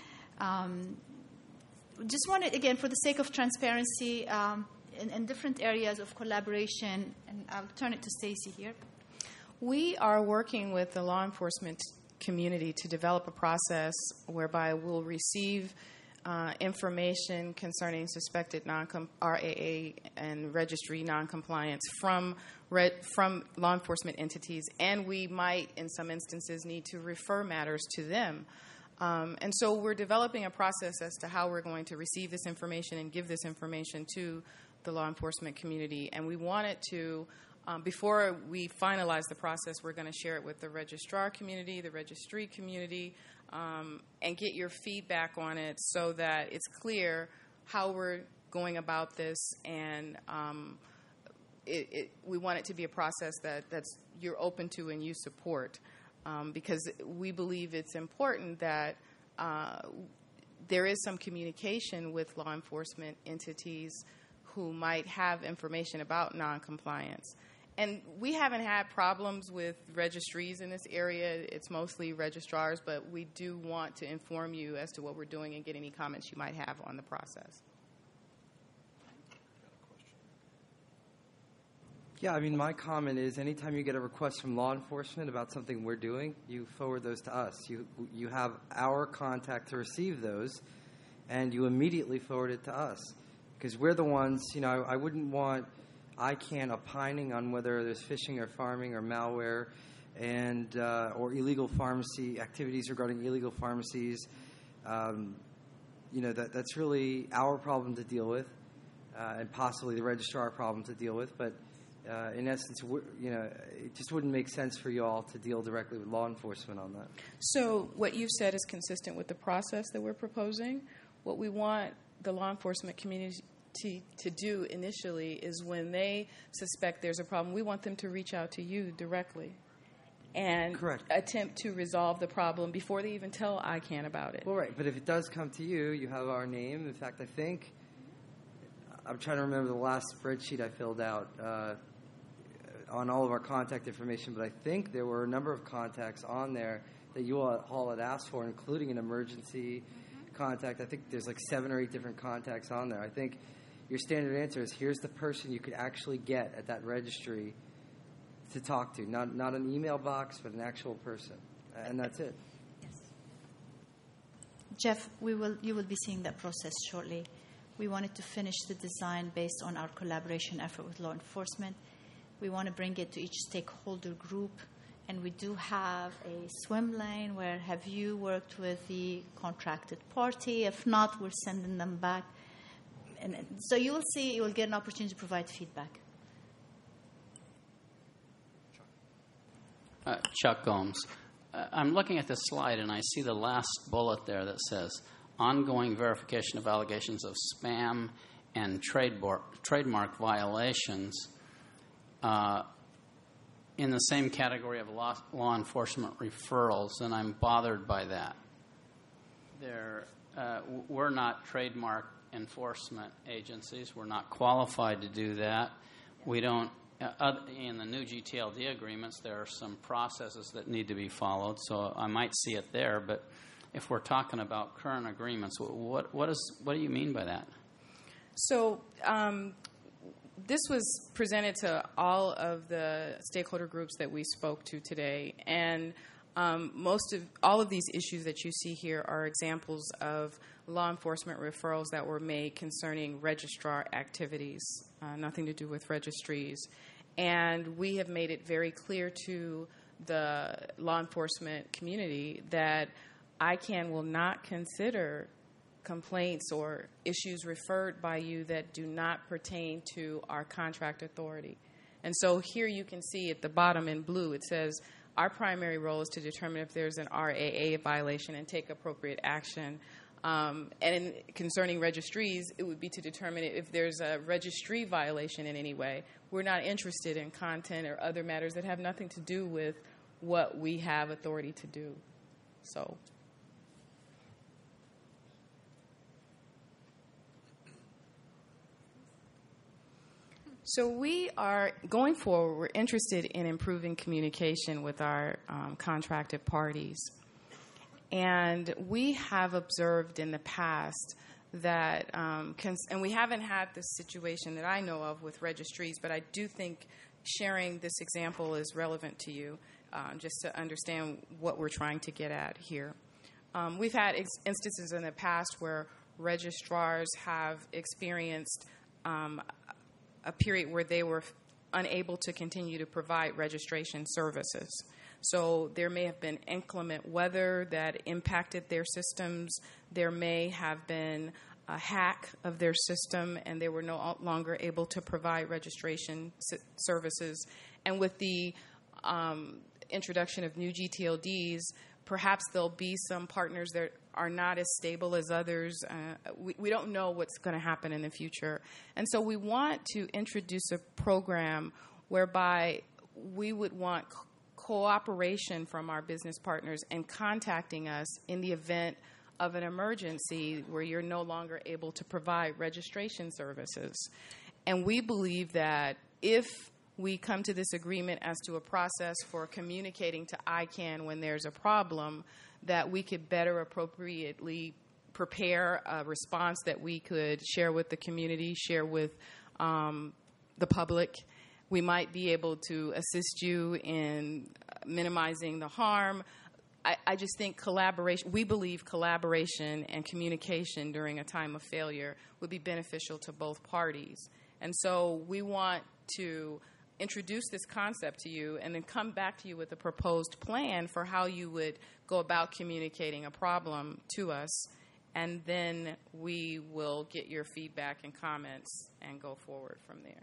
Speaker 1: just wanted, again, for the sake of transparency, in different areas of collaboration, and I'll turn it to Stacy here.
Speaker 3: We are working with the law enforcement community to develop a process whereby we'll receive information concerning suspected RAA and registry noncompliance from law enforcement entities, and we might, in some instances, need to refer matters to them. And so we're developing a process as to how we're going to receive this information and give this information to the law enforcement community. And we want it to, before we finalize the process, we're going to share it with the registrar community, the registry community, and get your feedback on it so that it's clear how we're going about this. And we want it to be a process that's you're open to and you support. Because we believe it's important that there is some communication with law enforcement entities who might have information about noncompliance. And we haven't had problems with registries in this area. It's mostly registrars, but we do want to inform you as to what we're doing and get any comments you might have on the process.
Speaker 6: Yeah, I mean, my comment is anytime you get a request from law enforcement about something we're doing, you forward those to us. You have our contact to receive those, and you immediately forward it to us. Because we're the ones, I wouldn't want ICANN opining on whether there's phishing or farming or malware and or illegal pharmacy activities regarding illegal pharmacies. That's really our problem to deal with, and possibly the registrar problem to deal with. But in essence, it just wouldn't make sense for you all to deal directly with law enforcement on that.
Speaker 3: So what you've said is consistent with the process that we're proposing. What we want the law enforcement community to do initially is when they suspect there's a problem, we want them to reach out to you directly. and
Speaker 6: Correct.
Speaker 3: attempt to resolve the problem before they even tell ICANN about it.
Speaker 6: Well, right, but if it does come to you, you have our name. In fact, I think, I'm trying to remember the last spreadsheet I filled out on all of our contact information, but I think there were a number of contacts on there that you all had asked for, including an emergency contact. I think there's like 7 or 8 different contacts on there. I think your standard answer is, here's the person you could actually get at that registry to talk to. Not an email box, but an actual person. And that's it.
Speaker 1: Yes. Jeff, you will be seeing that process shortly. We wanted to finish the design based on our collaboration effort with law enforcement. We want to bring it to each stakeholder group. And we do have a swim lane where have you worked with the contracted party? If not, we're sending them back. And so you will see, you will get an opportunity to provide feedback.
Speaker 8: Chuck Gomes. I'm looking at this slide, and I see the last bullet there that says, ongoing verification of allegations of spam and trademark violations in the same category of law enforcement referrals, and I'm bothered by that. We're not trademark enforcement agencies. We're not qualified to do that. We don't. In the new GTLD agreements, there are some processes that need to be followed, so I might see it there. But if we're talking about current agreements, what do you mean by that?
Speaker 3: So this was presented to all of the stakeholder groups that we spoke to today, and all of these issues that you see here are examples of law enforcement referrals that were made concerning registrar activities, nothing to do with registries. And we have made it very clear to the law enforcement community that ICANN will not consider complaints or issues referred by you that do not pertain to our contract authority. And so here you can see at the bottom in blue, it says our primary role is to determine if there's an RAA violation and take appropriate action. And concerning registries, it would be to determine if there's a registry violation in any way. We're not interested in content or other matters that have nothing to do with what we have authority to do. So we are, going forward, we're interested in improving communication with our contracted parties. And we have observed in the past that, and we haven't had this situation that I know of with registries, but I do think sharing this example is relevant to you, just to understand what we're trying to get at here. We've had instances in the past where registrars have experienced a period where they were unable to continue to provide registration services. So there may have been inclement weather that impacted their systems. There may have been a hack of their system, and they were no longer able to provide registration services. And with the introduction of new GTLDs, perhaps there'll be some partners that are not as stable as others. We don't know what's going to happen in the future. And so we want to introduce a program whereby we would want cooperation from our business partners and contacting us in the event of an emergency where you're no longer able to provide registration services. And we believe that if we come to this agreement as to a process for communicating to ICANN when there's a problem, that we could better appropriately prepare a response that we could share with the community, share with the public. We might be able to assist you in minimizing the harm. I just think collaboration, we believe collaboration and communication during a time of failure would be beneficial to both parties. And so we want to introduce this concept to you and then come back to you with a proposed plan for how you would go about communicating a problem to us. And then we will get your feedback and comments and go forward from there.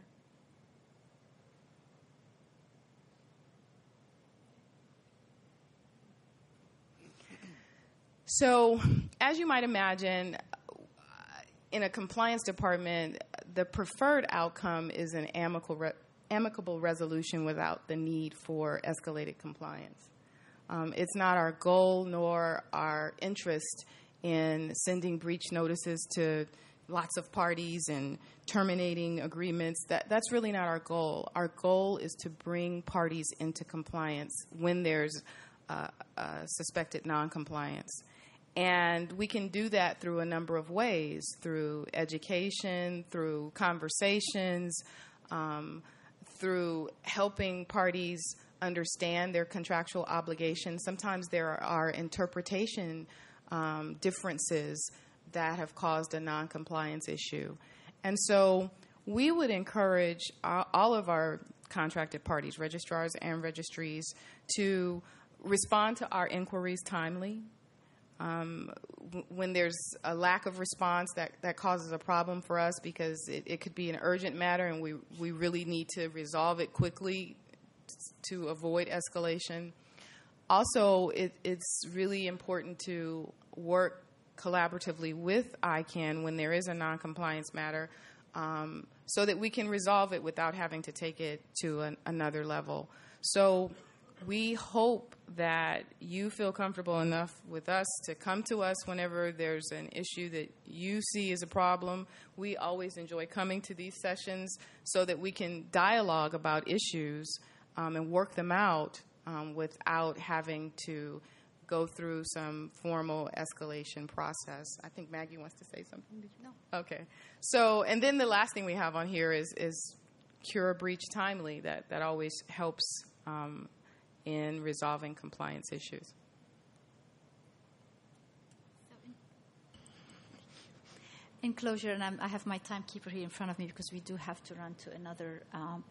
Speaker 3: So, as you might imagine, in a compliance department, the preferred outcome is an amicable amicable resolution without the need for escalated compliance. It's not our goal nor our interest in sending breach notices to lots of parties and terminating agreements. That's really not our goal. Our goal is to bring parties into compliance when there's suspected noncompliance. And we can do that through a number of ways, through education, through conversations, through helping parties understand their contractual obligations. Sometimes there are interpretation differences that have caused a noncompliance issue. And so we would encourage all of our contracted parties, registrars and registries, to respond to our inquiries timely. When there's a lack of response, that causes a problem for us because it could be an urgent matter and we really need to resolve it quickly to avoid escalation. Also, it's really important to work collaboratively with ICANN when there is a noncompliance matter so that we can resolve it without having to take it to another level. So we hope that you feel comfortable enough with us to come to us whenever there's an issue that you see as a problem. We always enjoy coming to these sessions so that we can dialogue about issues and work them out without having to go through some formal escalation process. I think Maggie wants to say something. Did you? No. Okay. So, and then the last thing we have on here is cure a breach timely. That always helps in resolving compliance issues.
Speaker 1: In closure, and I have my timekeeper here in front of me because we do have to run to another.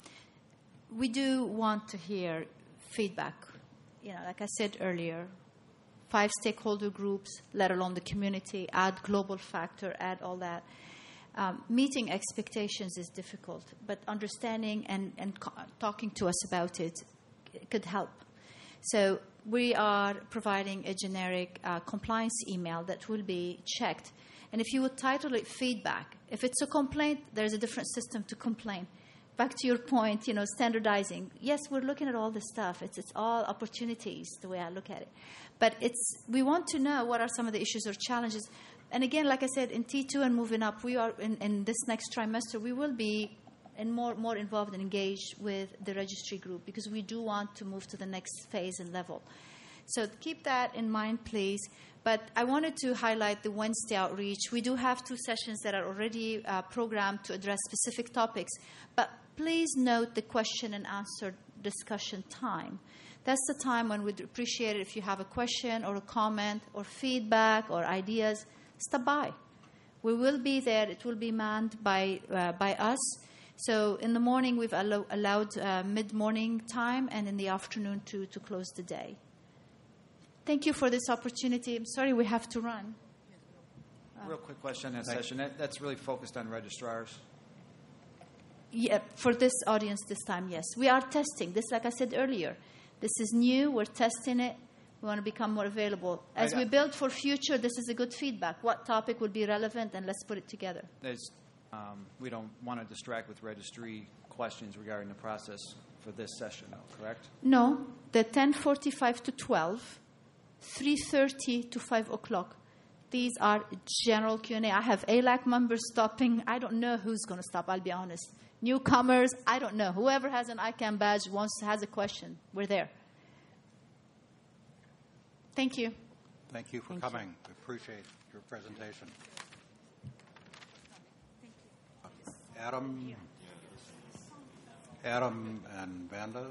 Speaker 1: We do want to hear feedback. Like I said earlier, 5 stakeholder groups, let alone the community, add global factor, add all that. Meeting expectations is difficult, but understanding and talking to us about it could help. So we are providing a generic compliance email that will be checked. And if you would title it feedback, if it's a complaint, there's a different system to complain. Back to your point, standardizing. Yes, we're looking at all this stuff. It's all opportunities, the way I look at it. But we want to know what are some of the issues or challenges. And again, like I said, in T2 and moving up, we are in this next trimester, we will be more involved and engaged with the registry group because we do want to move to the next phase and level. So keep that in mind, please. But I wanted to highlight the Wednesday outreach. We do have 2 sessions that are already programmed to address specific topics. But please note the question and answer discussion time. That's the time when we'd appreciate it if you have a question or a comment or feedback or ideas. Stop by. We will be there. It will be manned by us. So in the morning, we've allowed mid-morning time, and in the afternoon to close the day. Thank you for this opportunity. I'm sorry we have to run.
Speaker 5: Real quick question on that session. That's really focused on registrars?
Speaker 1: Yeah, for this audience this time, yes. We are testing. This, like I said earlier, this is new. We're testing it. We want to become more available. As we build for future, this is a good feedback. What topic would be relevant, and let's put it together.
Speaker 5: We don't want to distract with registry questions regarding the process for this session, though, correct?
Speaker 1: No. The 10:45 to 12, 3:30 to 5 o'clock. These are general Q&A. I have ALAC members stopping. I don't know who's going to stop, I'll be honest. Newcomers, I don't know. Whoever has an ICANN badge has a question, we're there. Thank you.
Speaker 9: Thank you for coming. We appreciate your presentation. Adam and Vanda,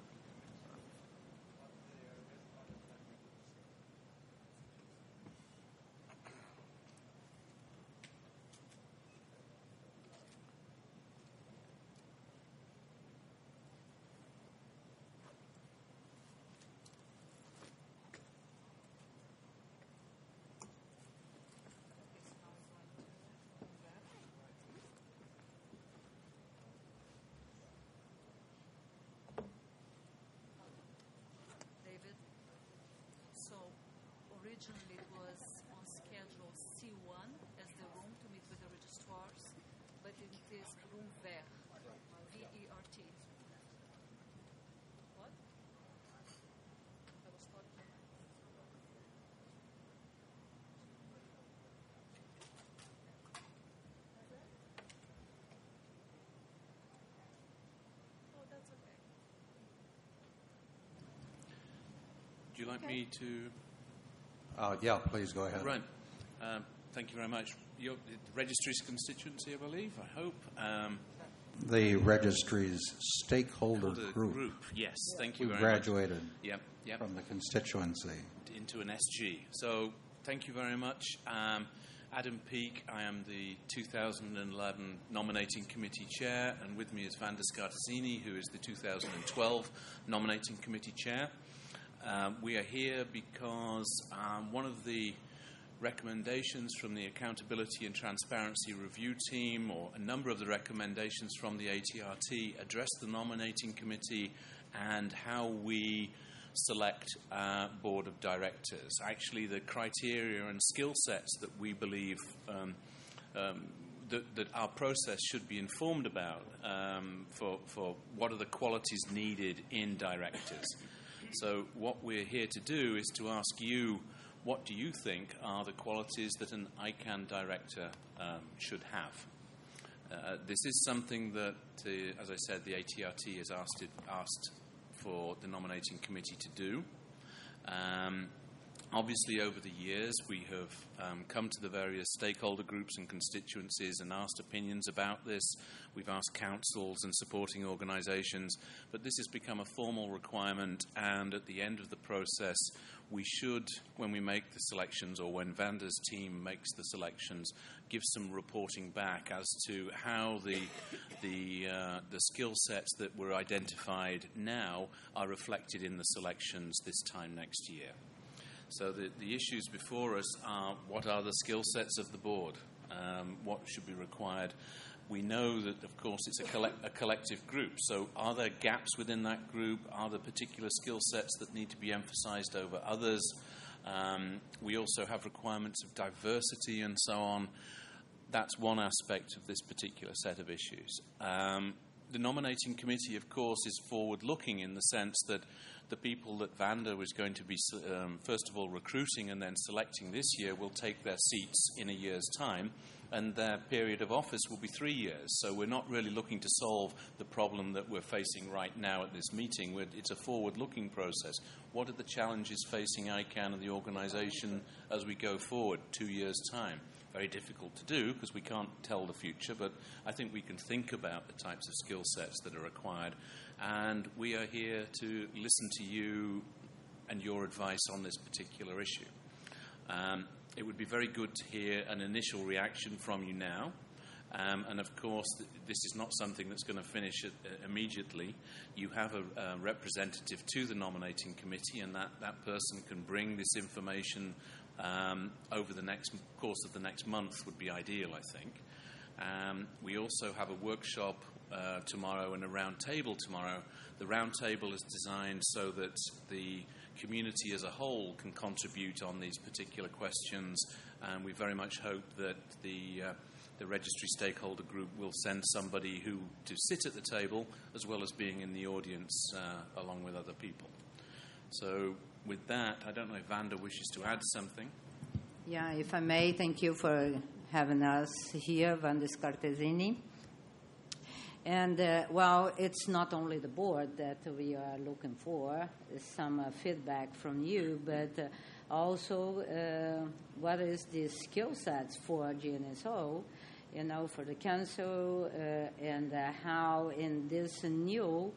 Speaker 2: originally it was on schedule C1 as the room to meet with the registrars, but it is room VERT, V-E-R-T.
Speaker 10: you like me to?
Speaker 9: Yeah, please go ahead.
Speaker 10: Right. Thank you very much. Your registry's constituency, I believe, I hope.
Speaker 9: The registry's stakeholder group.
Speaker 10: Yes, thank you
Speaker 9: who
Speaker 10: very much.
Speaker 9: Graduated
Speaker 10: Yep.
Speaker 9: from the constituency.
Speaker 10: Into an SG. So thank you very much. Adam Peake, I am the 2011 Nominating Committee Chair, and with me is Vanda Scartazzini, who is the 2012 Nominating Committee Chair. We are here because one of the recommendations from the Accountability and Transparency Review Team, or a number of the recommendations from the ATRT, address the Nominating Committee and how we select board of directors. Actually, the criteria and skill sets that we believe that our process should be informed about for what are the qualities needed in directors. So what we're here to do is to ask you, what do you think are the qualities that an ICANN director should have? This is something that, as I said, the ATRT has asked for the nominating committee to do. Obviously, over the years, we have come to the various stakeholder groups and constituencies and asked opinions about this. We've asked councils and supporting organisations, but this has become a formal requirement, and at the end of the process, we should, when we make the selections or when Vanda's team makes the selections, give some reporting back as to how the skill sets that were identified now are reflected in the selections this time next year. So the issues before us are, what are the skill sets of the board? What should be required? We know that, of course, it's a collective group. So are there gaps within that group? Are there particular skill sets that need to be emphasized over others? We also have requirements of diversity and so on. That's one aspect of this particular set of issues. The nominating committee, of course, is forward-looking in the sense that the people that Vanda was going to be, first of all, recruiting and then selecting this year will take their seats in a year's time, and their period of office will be 3 years. So we're not really looking to solve the problem that we're facing right now at this meeting. It's a forward-looking process. What are the challenges facing ICANN and the organisation as we go forward 2 years' time? Very difficult to do because we can't tell the future, but I think we can think about the types of skill sets that are required. And we are here to listen to you and your advice on this particular issue. It would be very good to hear an initial reaction from you now. And of course, this is not something that's going to finish immediately. You have a representative to the nominating committee, and that person can bring this information over the course of the next month would be ideal, I think. We also have a workshop tomorrow and a round table tomorrow. The round table is designed so that the community as a whole can contribute on these particular questions, and we very much hope that the registry stakeholder group will send somebody to sit at the table as well as being in the audience along with other people. So with that, I don't know if Vanda wishes to add something.
Speaker 11: Yeah, if I may, thank you for having us here, Vanda Scartazzini. And, well, it's not only the board that we are looking for, some feedback from you, but also what is the skill sets for GNSO, for the council, and how in this new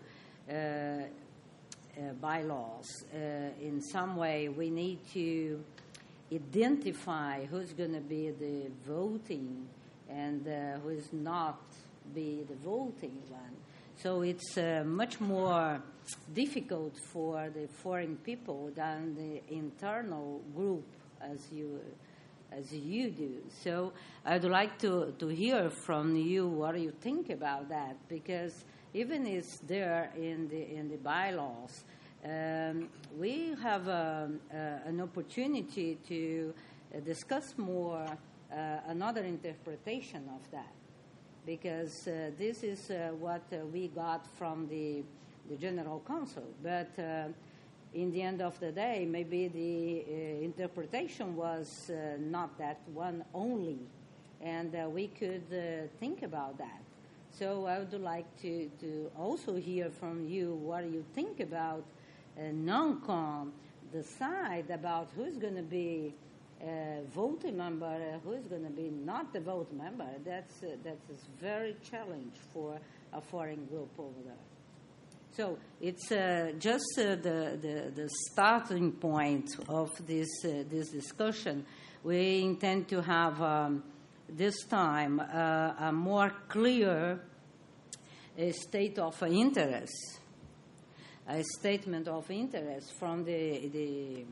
Speaker 11: bylaws, in some way we need to identify who's going to be the voting and who is not be the voting one. So it's much more difficult for the foreign people than the internal group as you do. So I'd like to hear from you what you think about that, because even it's there in the bylaws, we have an opportunity to discuss more another interpretation of that. Because this is what we got from the General Counsel. But in the end of the day, maybe the interpretation was not that one only, and we could think about that. So I would like to also hear from you what you think about non-com decide about who's going to be a voting member, who's going to be not the vote member, that's very challenge for a foreign group over there. So it's just the starting point of this discussion. We intend to have this time a more clear state of interest, a statement of interest from the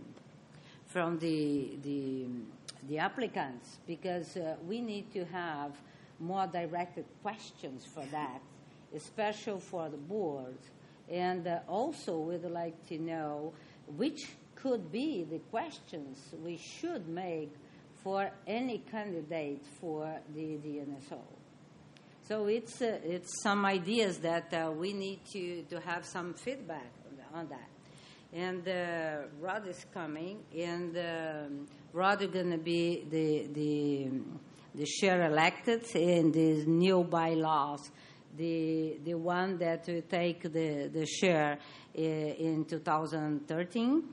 Speaker 11: applicants, because we need to have more directed questions for that, especially for the board. And also we'd like to know which could be the questions we should make for any candidate for the NSO. So it's some ideas that we need to have some feedback on that. And Rod is coming, and Rod is going to be the chair elected in these new bylaws, the one that will take the chair in 2013.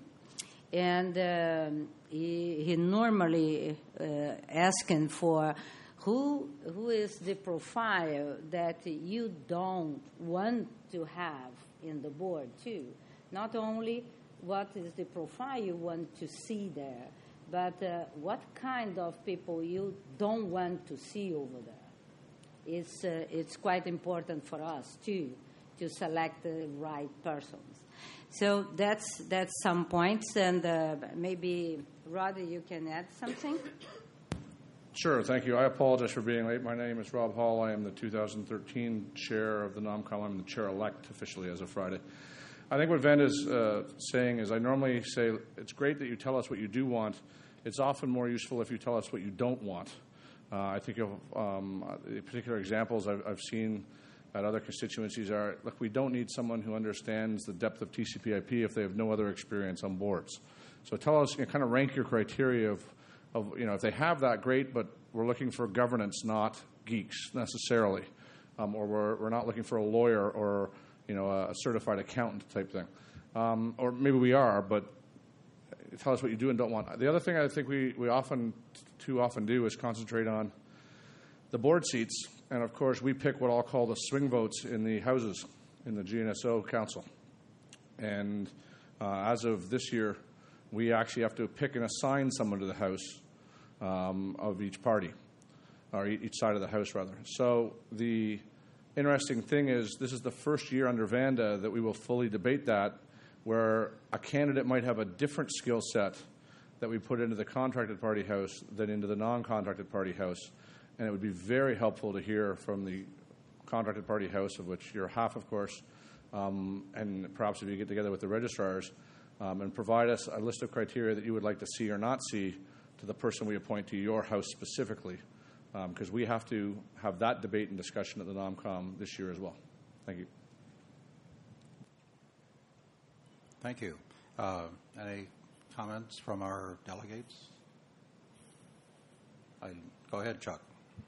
Speaker 11: And he normally asking for who is the profile that you don't want to have in the board too. Not only what is the profile you want to see there, but what kind of people you don't want to see over there. It's quite important for us too to select the right persons. So that's some points, and maybe Rod, you can add something.
Speaker 12: Sure, thank you. I apologize for being late. My name is Rob Hall. I am the 2013 chair of the NOMCOM. I'm the chair-elect officially as of Friday. I think what Ven is saying is I normally say it's great that you tell us what you do want. It's often more useful if you tell us what you don't want. I think of the particular examples I've seen at other constituencies are, look, we don't need someone who understands the depth of TCP/IP if they have no other experience on boards. So tell us, kind of rank your criteria of if they have that, great, but we're looking for governance, not geeks necessarily, or we're not looking for a lawyer or a certified accountant type thing, or maybe we are, but tell us what you do and don't want. The other thing I think we too often do is concentrate on the board seats, and of course we pick what I'll call the swing votes in the houses in the GNSO Council, and as of this year, we actually have to pick and assign someone to the House of each party, or each side of the House, rather. So the interesting thing is this is the first year under Vanda that we will fully debate that, where a candidate might have a different skill set that we put into the contracted party House than into the non-contracted party House. And it would be very helpful to hear from the contracted party House, of which you're half, of course, and perhaps if you get together with the registrars, and provide us a list of criteria that you would like to see or not see to the person we appoint to your House specifically, because we have to have that debate and discussion at the NOMCOM this year as well. Thank you.
Speaker 9: Thank you. Any comments from our delegates? Go ahead, Chuck.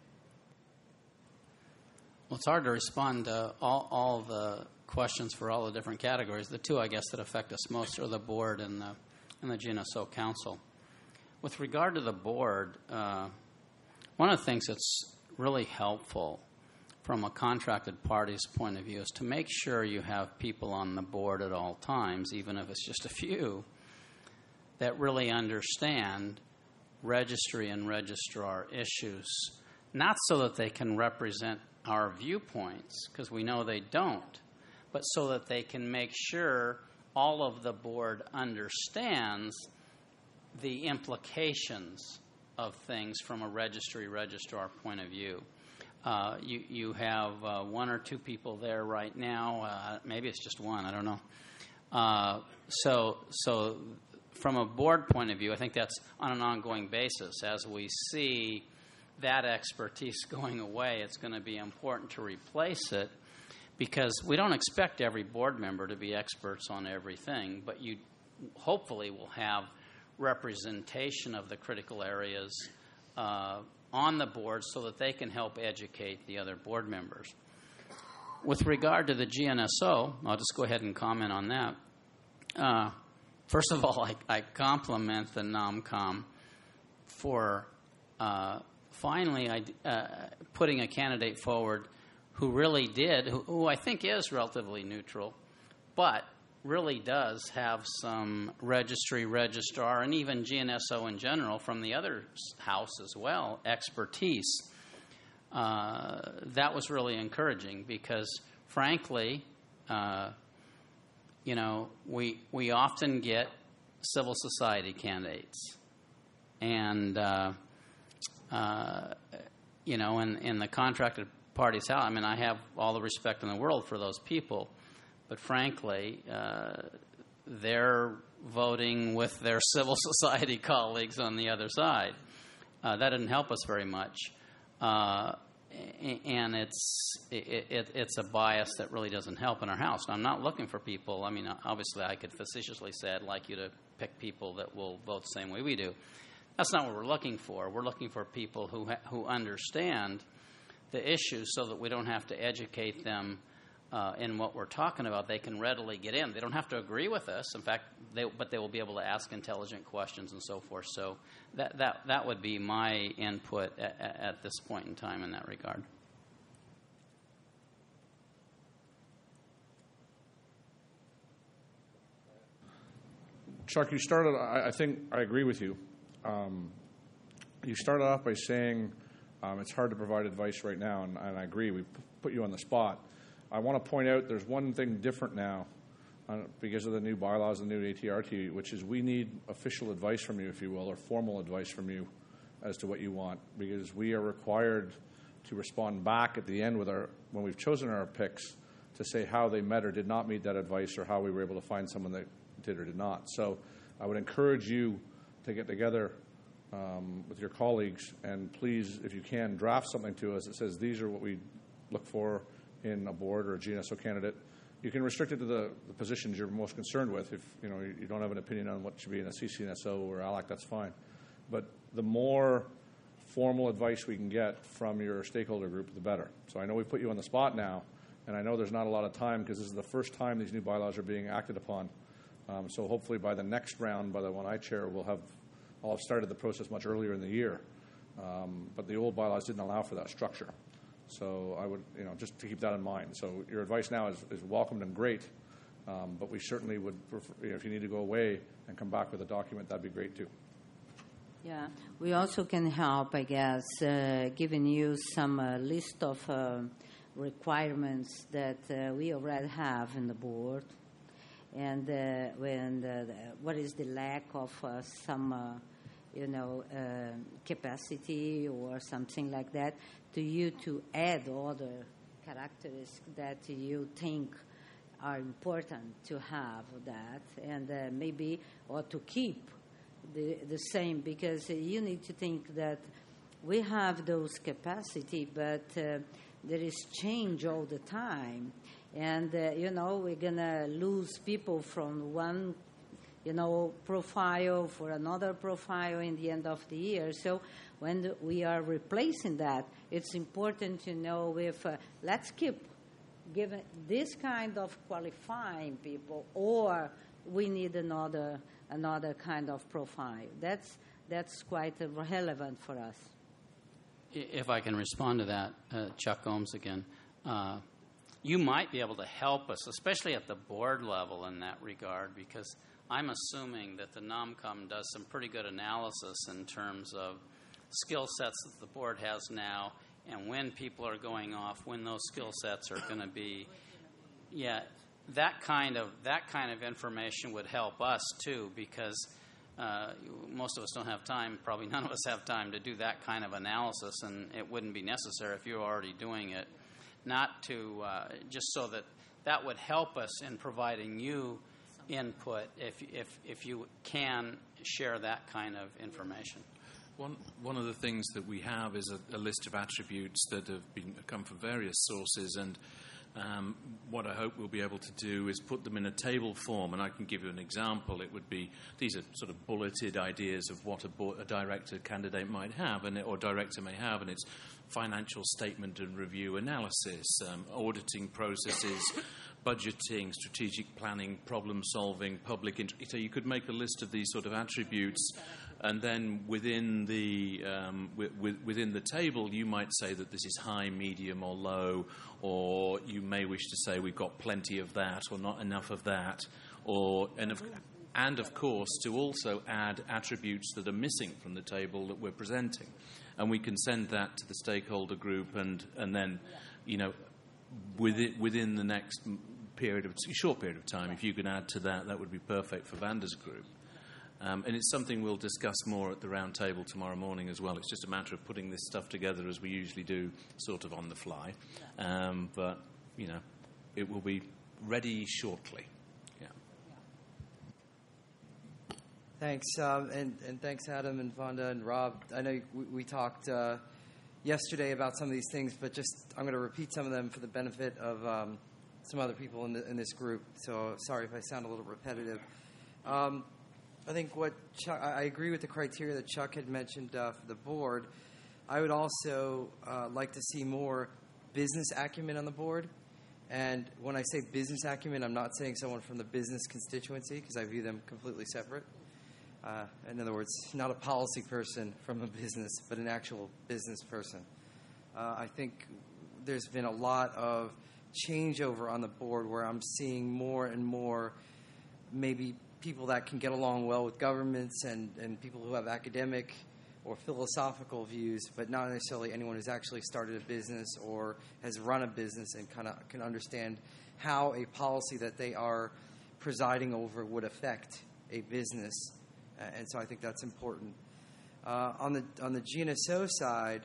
Speaker 8: Well, it's hard to respond to all the questions for all the different categories. The two, I guess, that affect us most are the board and the GNSO Council. With regard to the board, one of the things that's really helpful from a contracted party's point of view is to make sure you have people on the board at all times, even if it's just a few, that really understand registry and registrar issues, not so that they can represent our viewpoints, because we know they don't, but so that they can make sure all of the board understands the implications of things from a registrar point of view. You have one or two people there right now. Maybe it's just one. I don't know. So from a board point of view, I think that's on an ongoing basis. As we see that expertise going away, it's going to be important to replace it, because we don't expect every board member to be experts on everything, but you hopefully will have representation of the critical areas on the board so that they can help educate the other board members. With regard to the GNSO, I'll just go ahead and comment on that. first of all, I compliment the NomCom for finally putting a candidate forward who really did, who I think is relatively neutral, but really does have some registrar, and even GNSO in general from the other house as well, expertise. That was really encouraging because, frankly, we often get civil society candidates, and in the contracted parties' house. I mean, I have all the respect in the world for those people. But frankly, they're voting with their civil society colleagues on the other side. That didn't help us very much, and it's a bias that really doesn't help in our house. Now, I'm not looking for people. I mean, obviously, I could facetiously say I'd like you to pick people that will vote the same way we do. That's not what we're looking for. We're looking for people who understand the issues, so that we don't have to educate them. In what we're talking about, they can readily get in. They don't have to agree with us. In fact, but they will be able to ask intelligent questions and so forth. So that would be my input at this point in time in that regard.
Speaker 12: Chuck, you started, I think I agree with you. You started off by saying it's hard to provide advice right now, and I agree. We put you on the spot. I want to point out there's one thing different now because of the new bylaws and the new ATRT, which is we need official advice from you, if you will, or formal advice from you as to what you want, because we are required to respond back at the end when we've chosen our picks to say how they met or did not meet that advice, or how we were able to find someone that did or did not. So I would encourage you to get together with your colleagues and please, if you can, draft something to us that says these are what we look for in a board or a GNSO candidate. You can restrict it to the positions you're most concerned with. If you don't have an opinion on what should be in a CCNSO or ALAC, that's fine. But the more formal advice we can get from your stakeholder group, the better. So I know we've put you on the spot now, and I know there's not a lot of time because this is the first time these new bylaws are being acted upon. So hopefully by the next round, by the one I chair, I'll have started the process much earlier in the year. But the old bylaws didn't allow for that structure. So I would, just to keep that in mind. So your advice now is welcomed and great, but we certainly would prefer, if you need to go away and come back with a document, that'd be great too.
Speaker 11: Yeah, we also can help, I guess, giving you some list of requirements that we already have in the board, and what is the lack of some capacity or something like that, to you to add other characteristics that you think are important to have that, and maybe, or to keep the same, because you need to think that we have those capacity, but there is change all the time, and we're gonna lose people from one profile for another profile in the end of the year. So when we are replacing that, it's important to know if let's keep giving this kind of qualifying people, or we need another kind of profile. That's quite relevant for us.
Speaker 8: If I can respond to that, Chuck Gomes again. You might be able to help us, especially at the board level in that regard, because I'm assuming that the NomCom does some pretty good analysis in terms of skill sets that the board has now, and when people are going off, when those skill sets are going to be. Yeah, that kind of information would help us too, because most of us don't have time. Probably none of us have time to do that kind of analysis, and it wouldn't be necessary if you're already doing it. Not to just so that would help us in providing you input if you can share that kind of information.
Speaker 10: One of the things that we have is a list of attributes that have come from various sources, and what I hope we'll be able to do is put them in a table form, and I can give you an example. It would be, these are sort of bulleted ideas of what a director candidate might have, or director may have, and it's financial statement and review analysis, auditing processes, budgeting, strategic planning, problem solving, so you could make a list of these sort of attributes, and then within the within the table you might say that this is high, medium, or low, or you may wish to say we've got plenty of that or not enough of that, and of course to also add attributes that are missing from the table that we're presenting, and we can send that to the stakeholder group, and then within the next short period of time, if you can add to that, that would be perfect for Vanda's group. And it's something we'll discuss more at the round table tomorrow morning as well. It's just a matter of putting this stuff together as we usually do, sort of on the fly. But it will be ready shortly. Yeah.
Speaker 6: Thanks, and thanks, Adam and Vanda and Rob. I know we talked yesterday about some of these things, but I'm going to repeat some of them for the benefit of some other people in this group. So sorry if I sound a little repetitive. I think I agree with the criteria that Chuck had mentioned for the board. I would also like to see more business acumen on the board. And when I say business acumen, I'm not saying someone from the business constituency, because I view them completely separate. In other words, not a policy person from a business, but an actual business person. I think there's been a lot of changeover on the board where I'm seeing more and more maybe people that can get along well with governments and people who have academic or philosophical views, but not necessarily anyone who's actually started a business or has run a business and kind of can understand how a policy that they are presiding over would affect a business. And so I think that's important. On the GNSO side,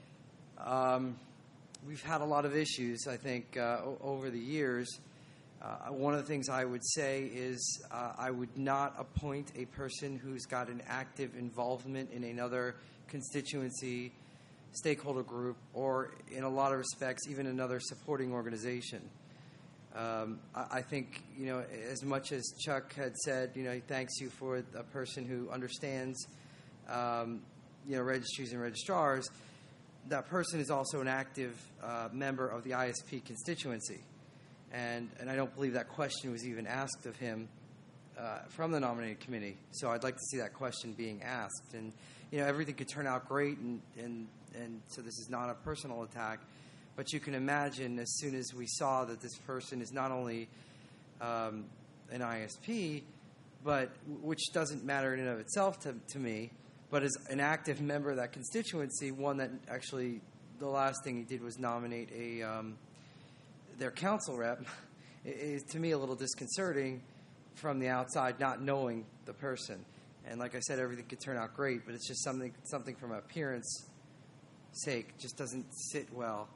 Speaker 6: we've had a lot of issues, I think, over the years. One of the things I would say is I would not appoint a person who's got an active involvement in another constituency, stakeholder group, or in a lot of respects, even another supporting organization. I think, as much as Chuck had said, he thanks you for a person who understands, registries and registrars, that person is also an active member of the ISP constituency. And I don't believe that question was even asked of him from the nominating committee. So I'd like to see that question being asked. And, everything could turn out great, and so this is not a personal attack. But you can imagine as soon as we saw that this person is not only an ISP, but which doesn't matter in and of itself to me, but is an active member of that constituency, one that actually the last thing he did was nominate their council rep, is to me a little disconcerting from the outside, not knowing the person. And like I said, everything could turn out great, but it's just something from appearance sake just doesn't sit well.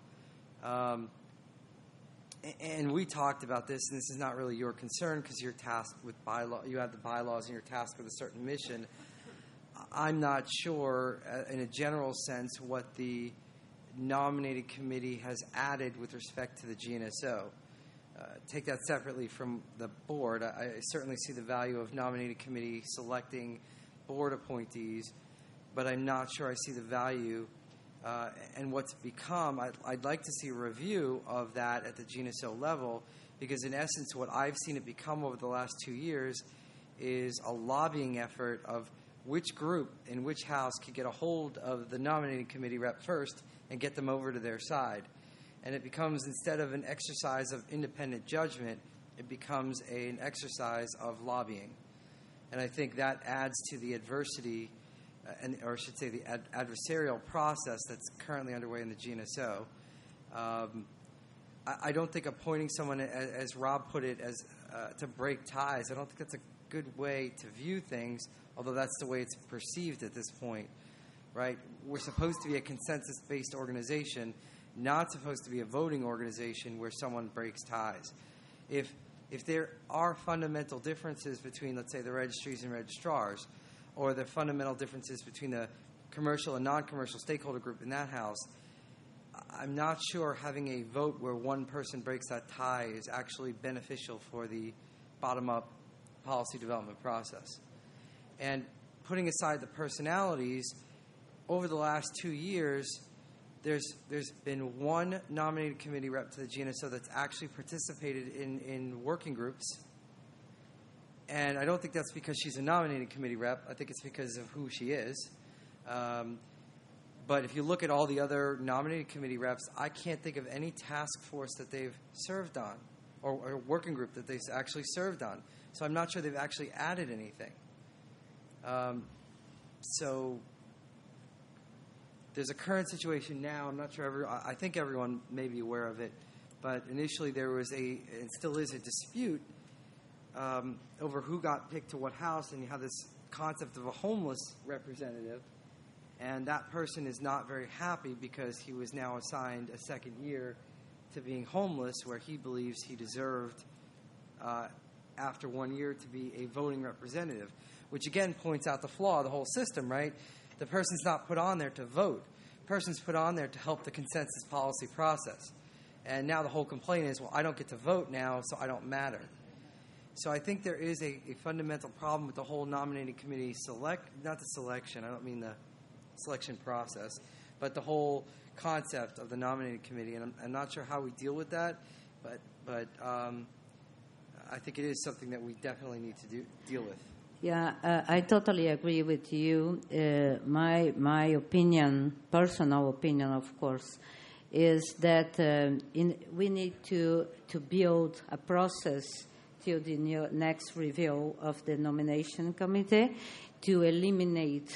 Speaker 6: And we talked about this, and this is not really your concern because you're tasked with you have the bylaws and you're tasked with a certain mission. I'm not sure, in a general sense, what the nominating committee has added with respect to the GNSO. Take that separately from the board. I certainly see the value of nominating committee selecting board appointees, but I'm not sure I see the value and what's become. I'd like to see a review of that at the GNSO level, because in essence what I've seen it become over the last 2 years is a lobbying effort of which group in which house could get a hold of the nominating committee rep first and get them over to their side. And it becomes, instead of an exercise of independent judgment, it becomes an exercise of lobbying. And I think that adds to the adversity, or I should say the adversarial process that's currently underway in the GNSO. I don't think appointing someone, as Rob put it, as to break ties, I don't think that's a good way to view things, although that's the way it's perceived at this point, right? We're supposed to be a consensus-based organization, not supposed to be a voting organization where someone breaks ties. If there are fundamental differences between, let's say, the registries and registrars, or the fundamental differences between the commercial and non-commercial stakeholder group in that house, I'm not sure having a vote where one person breaks that tie is actually beneficial for the bottom-up policy development process. And putting aside the personalities, over the last 2 years, there's been one nominated committee rep to the GNSO that's actually participated in working groups. And I don't think that's because she's a nominated committee rep. I think it's because of who she is. But if you look at all the other nominated committee reps, I can't think of any task force that they've served on or working group that they've actually served on. So I'm not sure they've actually added anything. So there's a current situation now. I'm not sure. I think everyone may be aware of it. But initially there was and still is a dispute over who got picked to what house, and you have this concept of a homeless representative. And that person is not very happy because he was now assigned a second year to being homeless, where he believes he deserved, after 1 year, to be a voting representative, which again points out the flaw of the whole system, right? The person's not put on there to vote. The person's put on there to help the consensus policy process. And now the whole complaint is, well, I don't get to vote now, so I don't matter. So I think there is a fundamental problem with the whole nominating committee not the selection, I don't mean the selection process, but the whole concept of the nominating committee. And I'm not sure how we deal with that, but I think it is something that we definitely need to deal with.
Speaker 11: Yeah, I totally agree with you. My opinion, personal opinion, of course, is that we need to build a process to the next review of the nomination committee to eliminate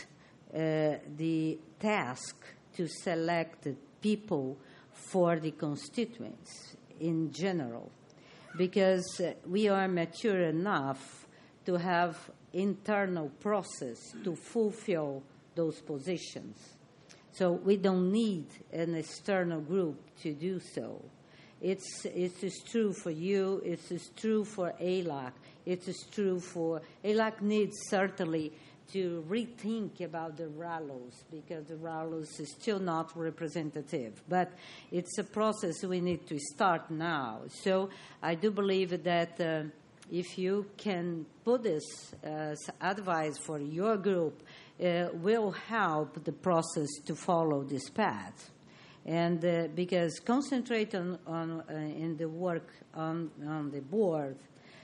Speaker 11: the task to select the people for the constituents in general, because we are mature enough to have internal process to fulfill those positions. So we don't need an external group to do so. It's true for you. It's true for ALAC. It's true for ALAC needs certainly to rethink about the RALOs, because the RALOs is still not representative. But it's a process we need to start now. So I do believe that if you can put this as advice for your group, will help the process to follow this path. And because concentrate on in the work on the board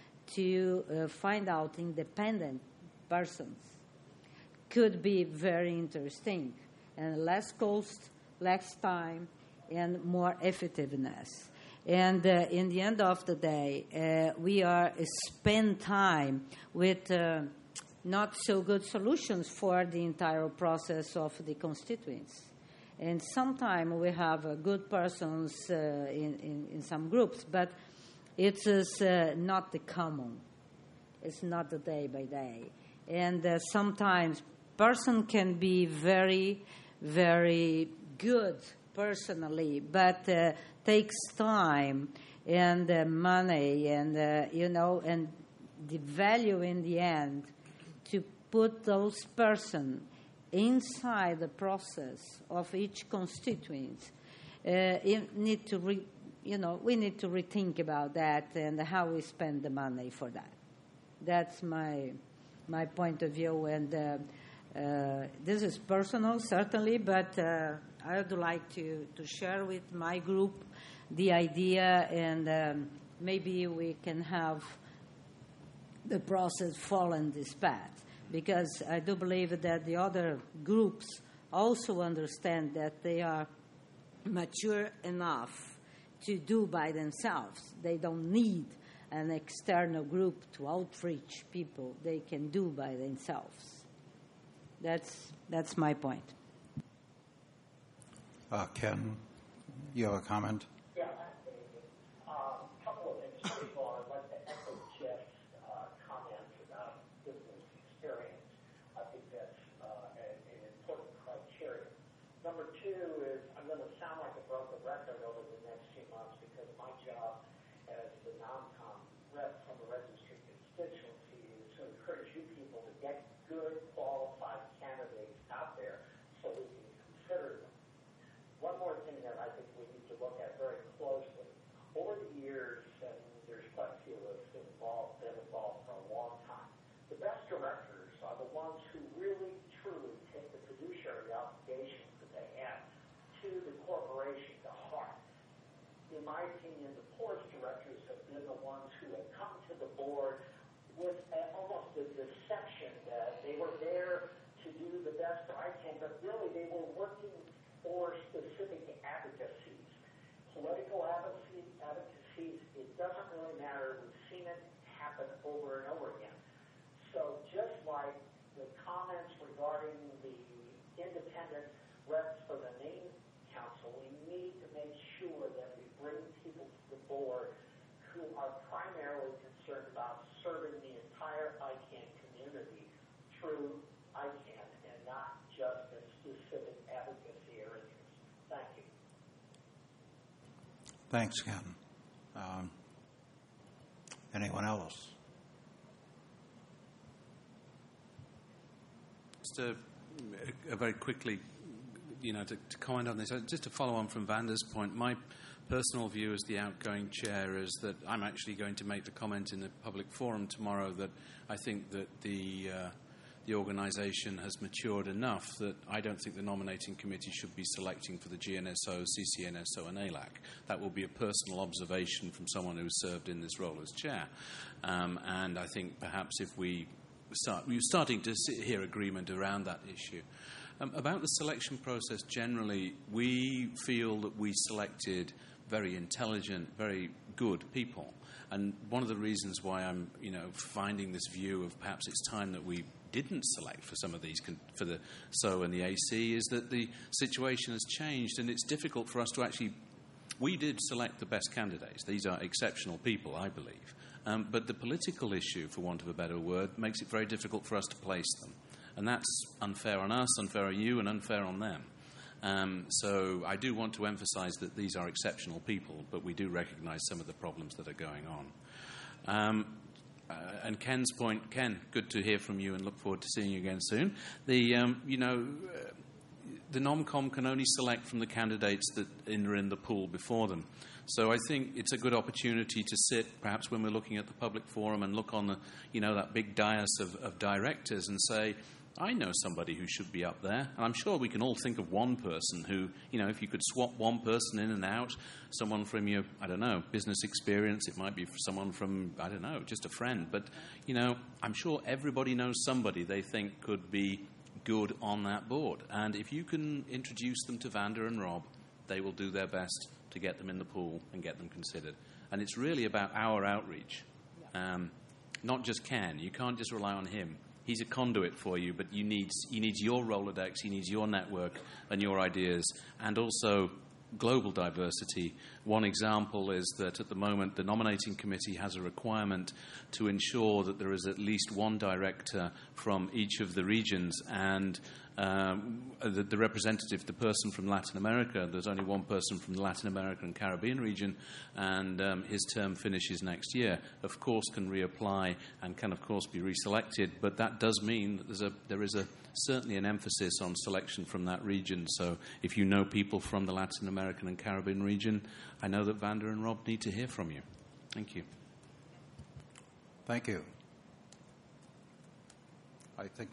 Speaker 11: to find out independent persons could be very interesting, and less cost, less time, and more effectiveness. And in the end of the day, we are spend time with not so good solutions for the entire process of the constituents. And sometimes we have good persons in some groups, but it is not the common. It's not the day by day. And sometimes person can be very, very good personally, but takes time and money and, and the value in the end to put those persons inside the process of each constituent. We need to rethink about that and how we spend the money for that. That's my point of view, and this is personal, certainly, but I would like to share with my group the idea, and maybe we can have the process follow this path. Because I do believe that the other groups also understand that they are mature enough to do by themselves. They don't need an external group to outreach people. They can do by themselves. That's my point.
Speaker 9: Ken, you have a comment?
Speaker 13: Yeah, a couple of things. First of all, I'd like to echo Jeff's comments about business experience. I think that's an important criteria. Number two is I'm going to sound like a broken record over the next few months, because my job as the non-com rep from the registry constituency is to encourage you people to get good, qualified candidates out there so we can consider them. One more thing that I think we need to look at very in my opinion, the poorest directors have been the ones who have come to the board with almost a deception that they were there to do the best for ICANN, but really they were working for specific advocacies. Political advocacies, it doesn't really matter. We've seen it happen over and over again. So just like the comments regarding the independent reps for the name council, we need to make sure that we bring people to the board who are primarily concerned about serving the entire ICANN community through ICANN and not just in specific advocacy areas. Thank you.
Speaker 9: Thanks, Ken. Anyone else?
Speaker 10: Just very quickly, to comment on this, just to follow on from Vander's point, my personal view as the outgoing chair is that I'm actually going to make the comment in the public forum tomorrow that I think that the organisation has matured enough that I don't think the nominating committee should be selecting for the GNSO, CCNSO and ALAC. That will be a personal observation from someone who served in this role as chair. And I think perhaps if we're starting to hear agreement around that issue. About the selection process generally, we feel that we selected very intelligent, very good people. And one of the reasons why I'm, finding this view of perhaps it's time that we didn't select for some of these, for the SO and the AC, is that the situation has changed and it's difficult for us to actually. We did select the best candidates. These are exceptional people, I believe. But the political issue, for want of a better word, makes it very difficult for us to place them. And that's unfair on us, unfair on you, and unfair on them. So I do want to emphasize that these are exceptional people, but we do recognize some of the problems that are going on. And Ken's point, Ken, good to hear from you and look forward to seeing you again soon. The NomCom can only select from the candidates that are in the pool before them. So I think it's a good opportunity to sit, perhaps when we're looking at the public forum, and look on the, that big dais of directors and say, I know somebody who should be up there. And I'm sure we can all think of one person who, if you could swap one person in and out, someone from your, business experience, it might be someone from, just a friend. But, I'm sure everybody knows somebody they think could be good on that board. And if you can introduce them to Vander and Rob, they will do their best to get them in the pool and get them considered. And it's really about our outreach, not just Ken. You can't just rely on him. He's a conduit for you, but he needs your Rolodex, he needs your network and your ideas, and also global diversity. One example is that at the moment the nominating committee has a requirement to ensure that there is at least one director from each of the regions, and the representative, the person from Latin America, there's only one person from the Latin America and Caribbean region, and his term finishes next year. Of course, can reapply and can, of course, be reselected, but that does mean that there is certainly an emphasis on selection from that region. So if you know people from the Latin American and Caribbean region, I know that Vander and Rob need to hear from you. Thank you.
Speaker 9: Thank you. I think...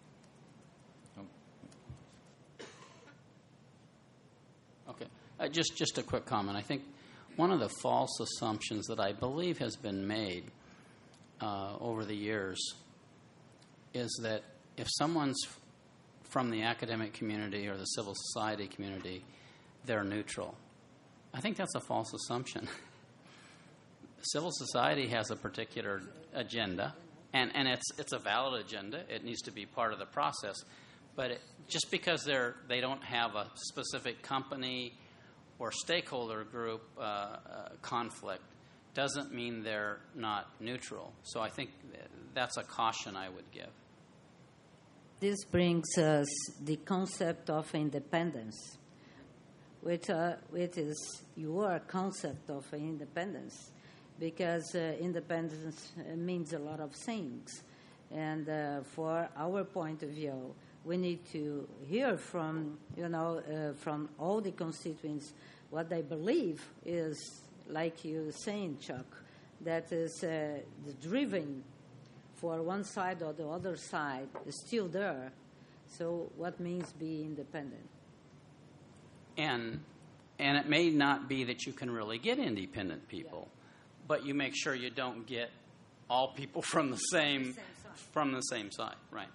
Speaker 8: Okay. Just a quick comment. I think one of the false assumptions that I believe has been made over the years is that if someone's from the academic community or the civil society community, they're neutral. I think that's a false assumption. Civil society has a particular agenda, and it's a valid agenda. It needs to be part of the process. But just because they don't have a specific company or stakeholder group conflict doesn't mean they're not neutral. So I think that's a caution I would give.
Speaker 11: This brings us the concept of independence, which is your concept of independence, because independence means a lot of things. And for our point of view, we need to hear from, from all the constituents what they believe is, like you saying, Chuck, that is the driven for one side or the other side is still there. So what means be independent?
Speaker 8: And And it may not be that you can really get independent people, but you make sure you don't get all people from the same side, right?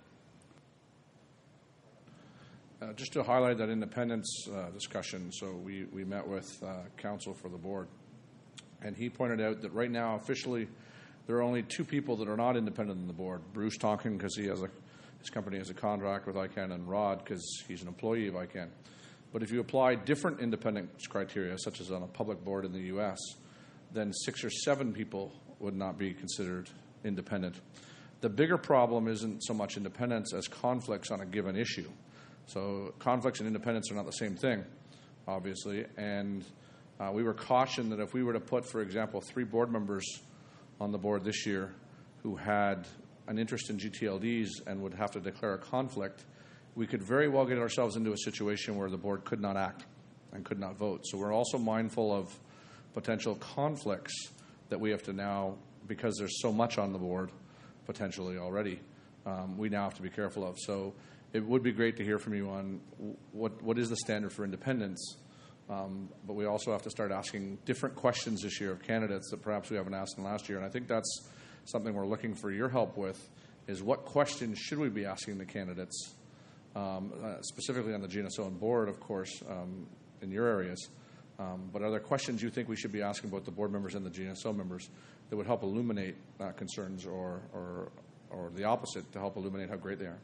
Speaker 12: Just to highlight that independence discussion, so we met with counsel for the board, and he pointed out that right now, officially, there are only two people that are not independent on the board. Bruce Tonkin, because his company has a contract with ICANN, and Rod, because he's an employee of ICANN. But if you apply different independence criteria, such as on a public board in the U.S., then 6 or 7 people would not be considered independent. The bigger problem isn't so much independence as conflicts on a given issue. So conflicts and independence are not the same thing, obviously. And we were cautioned that if we were to put, for example, 3 board members on the board this year who had an interest in GTLDs and would have to declare a conflict, we could very well get ourselves into a situation where the board could not act and could not vote. So we're also mindful of potential conflicts that we have to now, because there's so much on the board potentially already, we now have to be careful of. So it would be great to hear from you on what is the standard for independence, but we also have to start asking different questions this year of candidates that perhaps we haven't asked in last year. And I think that's something we're looking for your help with, is what questions should we be asking the candidates, specifically on the GNSO and board, of course, in your areas. But are there questions you think we should be asking both the board members and the GNSO members that would help illuminate concerns or the opposite, to help illuminate how great they are?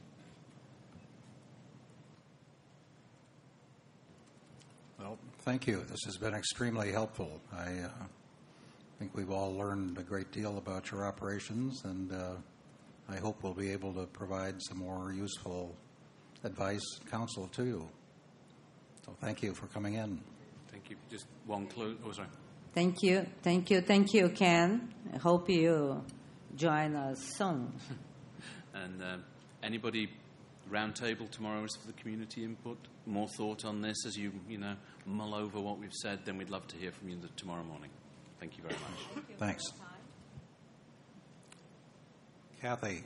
Speaker 9: Well, thank you. This has been extremely helpful. I think we've all learned a great deal about your operations, and I hope we'll be able to provide some more useful advice and counsel to you. So thank you for coming in.
Speaker 10: Thank you. Just one clue. Oh, sorry.
Speaker 11: Thank you, Ken. I hope you join us soon.
Speaker 10: And anybody roundtable tomorrow is for the community input? More thought on this as you mull over what we've said? Then we'd love to hear from you tomorrow morning. Thank you very much.
Speaker 9: Thanks. Kathy.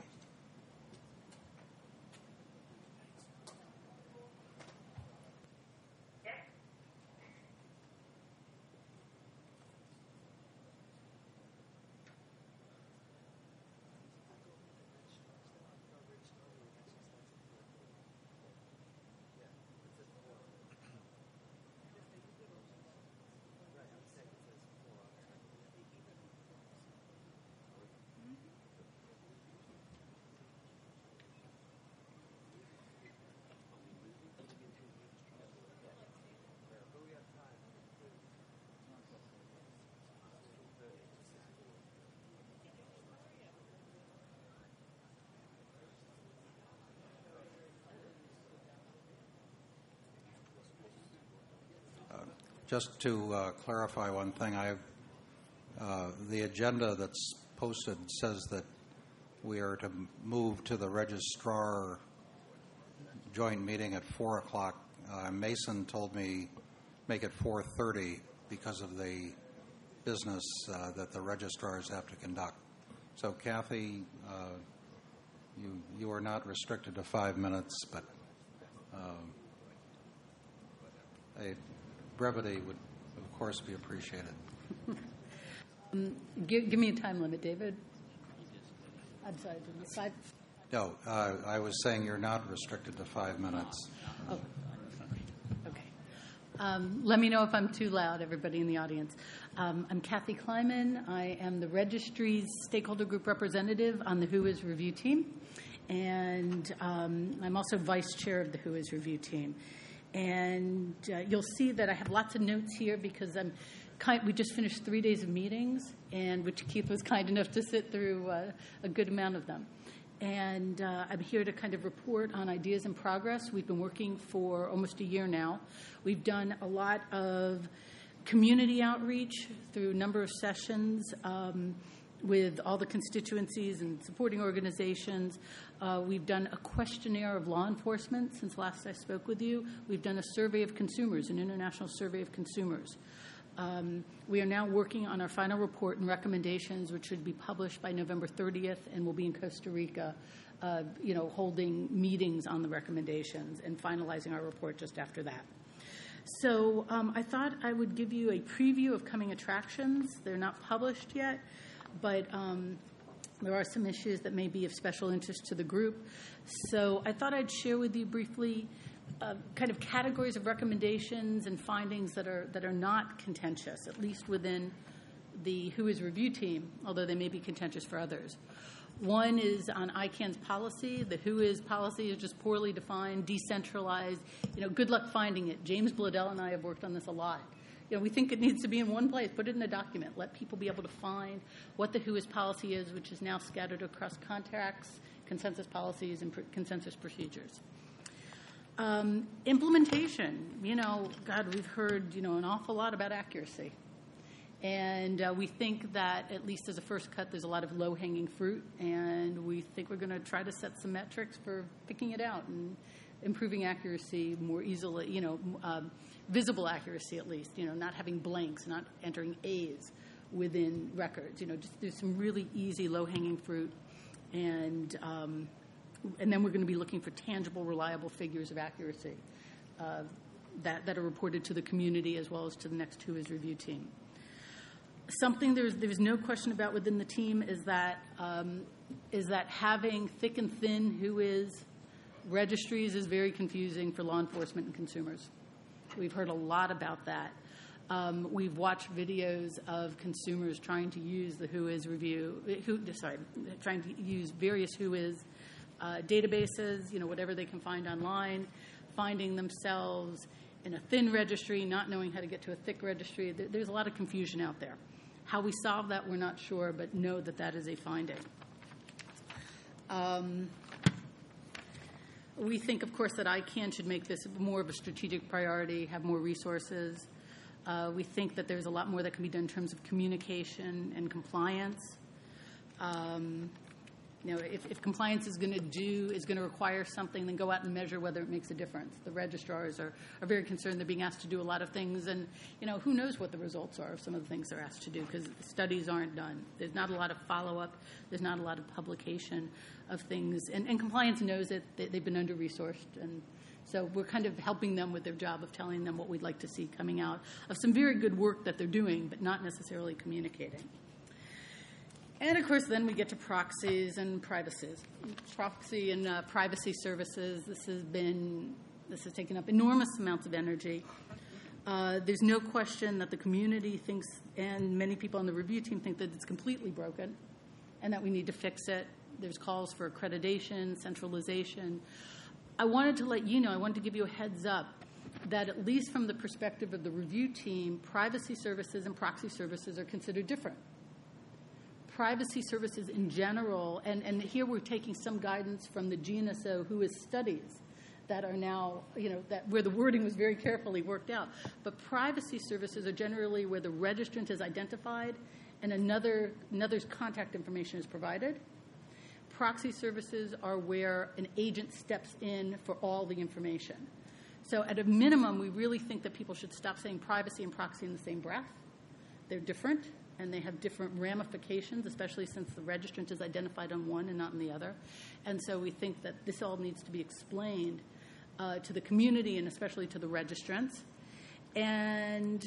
Speaker 9: Just to clarify one thing, the agenda that's posted says that we are to move to the registrar joint meeting at 4 o'clock. Mason told me make it 4:30 because of the business that the registrars have to conduct. So, Kathy, you are not restricted to 5 minutes, but brevity would, of course, be appreciated.
Speaker 14: Give me a time limit, David. I'm sorry, 5?
Speaker 9: No, I was saying you're not restricted to 5 minutes.
Speaker 14: Oh, okay. Let me know if I'm too loud, everybody in the audience. I'm Kathy Kleiman. I am the registry's stakeholder group representative on the WHOIS review team, and I'm also vice chair of the WHOIS review team. And you'll see that I have lots of notes here because we just finished 3 days of meetings, and which Keith was kind enough to sit through a good amount of them. And I'm here to kind of report on ideas and progress. We've been working for almost a year now. We've done a lot of community outreach through a number of sessions with all the constituencies and supporting organizations. We've done a questionnaire of law enforcement since last I spoke with you. We've done a survey of consumers, an international survey of consumers. We are now working on our final report and recommendations, which should be published by November 30th, and we'll be in Costa Rica, holding meetings on the recommendations and finalizing our report just after that. So I thought I would give you a preview of coming attractions. They're not published yet, but there are some issues that may be of special interest to the group. So I thought I'd share with you briefly kind of categories of recommendations and findings that are not contentious, at least within the WHOIS review team, although they may be contentious for others. One is on ICANN's policy. The WHOIS policy is just poorly defined, decentralized. Good luck finding it. James Bladell and I have worked on this a lot. We think it needs to be in one place. Put it in a document. Let people be able to find what the WHOIS policy is, which is now scattered across contracts, consensus policies, and consensus procedures. Implementation. God, we've heard, an awful lot about accuracy. And we think that, at least as a first cut, there's a lot of low-hanging fruit, and we think we're going to try to set some metrics for picking it out and improving accuracy more easily, visible accuracy at least, not having blanks, not entering A's within records. Just there's some really easy low-hanging fruit, and then we're going to be looking for tangible, reliable figures of accuracy that are reported to the community as well as to the next WHOIS review team. Something there's no question about within the team is that having thick and thin WHOIS registries is very confusing for law enforcement and consumers. We've heard a lot about that. We've watched videos of consumers trying to use the trying to use various WHOIS databases, whatever they can find online, finding themselves in a thin registry, not knowing how to get to a thick registry. There's a lot of confusion out there. How we solve that, we're not sure, but know that is a finding. We think, of course, that ICANN should make this more of a strategic priority, have more resources. We think that there's a lot more that can be done in terms of communication and compliance. If compliance is going to require something, then go out and measure whether it makes a difference. The registrars are very concerned. They're being asked to do a lot of things, and who knows what the results are of some of the things they're asked to do because studies aren't done. There's not a lot of follow-up. There's not a lot of publication of things, and compliance knows it. They've been under-resourced, and so we're kind of helping them with their job of telling them what we'd like to see coming out of some very good work that they're doing, but not necessarily communicating. And, of course, then we get to proxies and privacies. Proxy and privacy services, this has taken up enormous amounts of energy. There's no question that the community thinks, and many people on the review team think that it's completely broken and that we need to fix it. There's calls for accreditation, centralization. I wanted to give you a heads up that at least from the perspective of the review team, privacy services and proxy services are considered different. Privacy services in general, and here we're taking some guidance from the GNSO WHOIS studies that are now, where the wording was very carefully worked out. But privacy services are generally where the registrant is identified and another's contact information is provided. Proxy services are where an agent steps in for all the information. So at a minimum, we really think that people should stop saying privacy and proxy in the same breath. They're different. And they have different ramifications, especially since the registrant is identified on one and not on the other. And so we think that this all needs to be explained to the community and especially to the registrants. And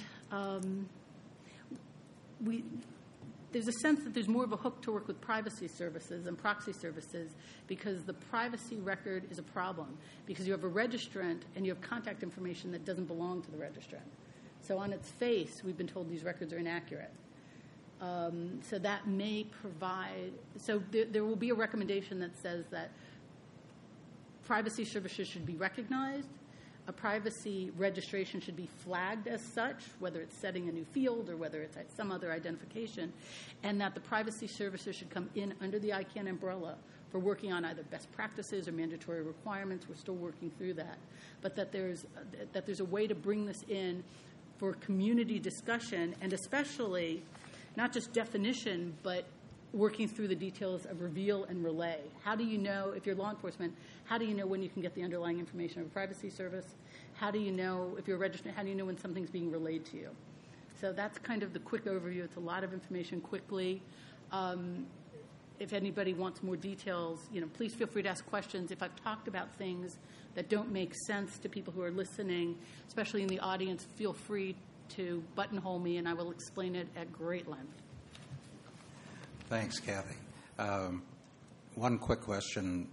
Speaker 14: there's a sense that there's more of a hook to work with privacy services and proxy services because the privacy record is a problem because you have a registrant and you have contact information that doesn't belong to the registrant. So on its face, we've been told these records are inaccurate. So that may provide – so there will be a recommendation that says that privacy services should be recognized, a privacy registration should be flagged as such, whether it's setting a new field or whether it's some other identification, and that the privacy services should come in under the ICANN umbrella for working on either best practices or mandatory requirements. We're still working through that. But that there's a way to bring this in for community discussion and especially – not just definition, but working through the details of reveal and relay. How do you know, if you're law enforcement, how do you know when you can get the underlying information of a privacy service? How do you know, if you're a registrant, how do you know when something's being relayed to you? So that's kind of the quick overview. It's a lot of information quickly. if anybody wants more details, please feel free to ask questions. If I've talked about things that don't make sense to people who are listening, especially in the audience, feel free to buttonhole me, and I will explain it at great length.
Speaker 9: Thanks, Kathy. One quick question.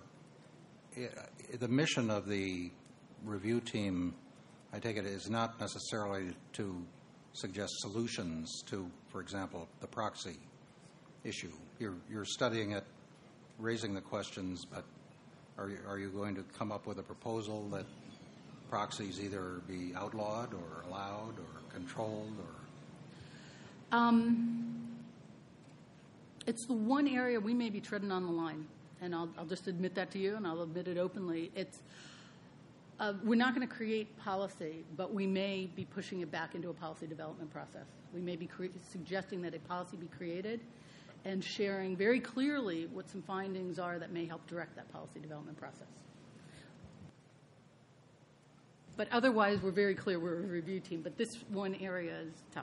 Speaker 9: The mission of the review team, I take it, is not necessarily to suggest solutions to, for example, the proxy issue. You're studying it, raising the questions, but are you going to come up with a proposal that proxies either be outlawed or allowed or controlled or?
Speaker 14: It's the one area we may be treading on the line, and I'll just admit that to you, and I'll admit it openly. It's we're not going to create policy, but we may be pushing it back into a policy development process. We may be suggesting that a policy be created and sharing very clearly what some findings are that may help direct that policy development process. But otherwise, we're very clear we're a review team, but this one area is tough.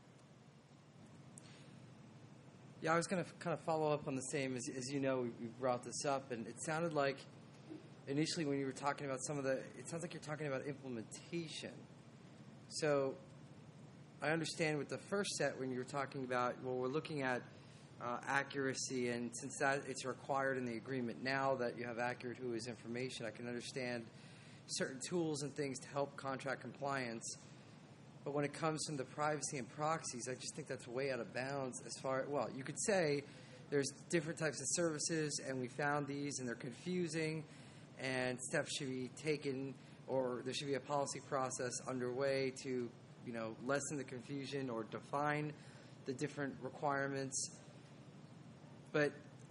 Speaker 6: Yeah, I was going to kind of follow up on the same. As you know, we brought this up, and it sounded like initially when you were talking about it sounds like you're talking about implementation. So I understand with the first set when you were talking about, well, we're looking at accuracy, and since that it's required in the agreement now that you have accurate WHOIS information, I can understand certain tools and things to help contract compliance. But when it comes from the privacy and proxies, I just think that's way out of bounds as far, well, you could say there's different types of services and we found these and they're confusing and steps should be taken, or there should be a policy process underway to, lessen the confusion or define the different requirements. But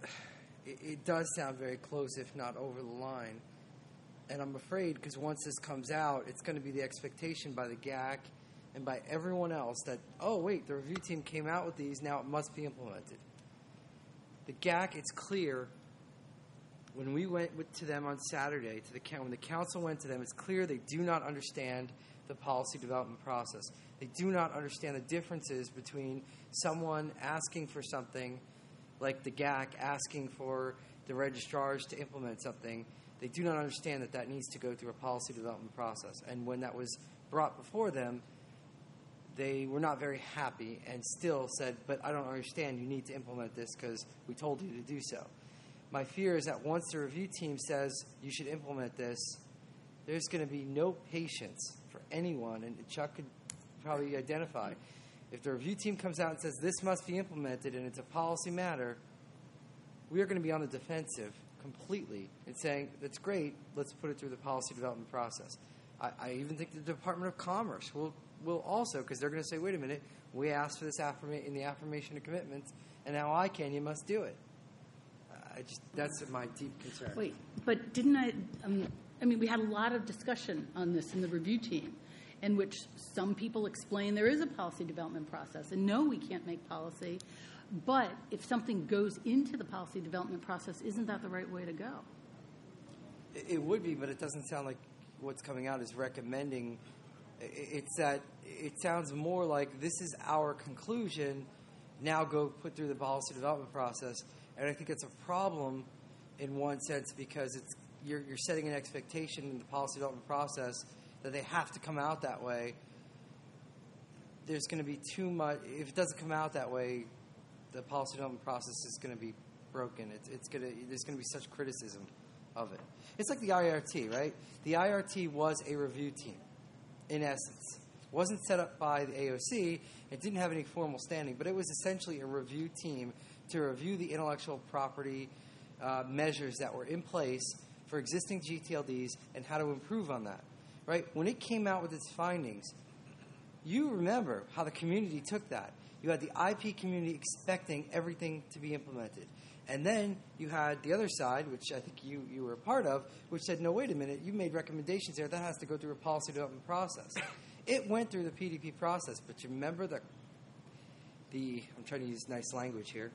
Speaker 6: it does sound very close, if not over the line. And I'm afraid because once this comes out, it's going to be the expectation by the GAC and by everyone else that, oh, wait, the review team came out with these, now it must be implemented. The GAC, it's clear, when we went to them on Saturday, when the council went to them, it's clear they do not understand the policy development process. They do not understand the differences between someone asking for something, like the GAC asking for the registrars to implement something. They do not understand that needs to go through a policy development process. And when that was brought before them, they were not very happy and still said, but I don't understand, you need to implement this because we told you to do so. My fear is that once the review team says you should implement this, there's going to be no patience for anyone, and Chuck could probably identify. If the review team comes out and says this must be implemented and it's a policy matter, we are going to be on the defensive completely and saying, that's great, let's put it through the policy development process. I even think the Department of Commerce will also, because they're going to say, wait a minute, we asked for this in the affirmation of commitments, and now you must do it. That's my deep concern.
Speaker 14: Wait, but we had a lot of discussion on this in the review team, in which some people explain there is a policy development process, and no, we can't make policy, but if something goes into the policy development process, isn't that the right way to go?
Speaker 6: It would be, but it doesn't sound like what's coming out is recommending. It's that it sounds more like this is our conclusion, now go put through the policy development process. And I think it's a problem in one sense because you're setting an expectation in the policy development process that they have to come out that way. There's going to be too much. If it doesn't come out that way, the policy development process is going to be broken. There's going to be such criticism of it. It's like the IRT, right? The IRT was a review team, in essence. It wasn't set up by the AOC. It didn't have any formal standing, but it was essentially a review team to review the intellectual property measures that were in place for existing GTLDs and how to improve on that, right? When it came out with its findings, you remember how the community took that. You had the IP community expecting everything to be implemented. And then you had the other side, which I think you were a part of, which said, no, wait a minute, you made recommendations there. That has to go through a policy development process. It went through the PDP process, but you remember I'm trying to use nice language here.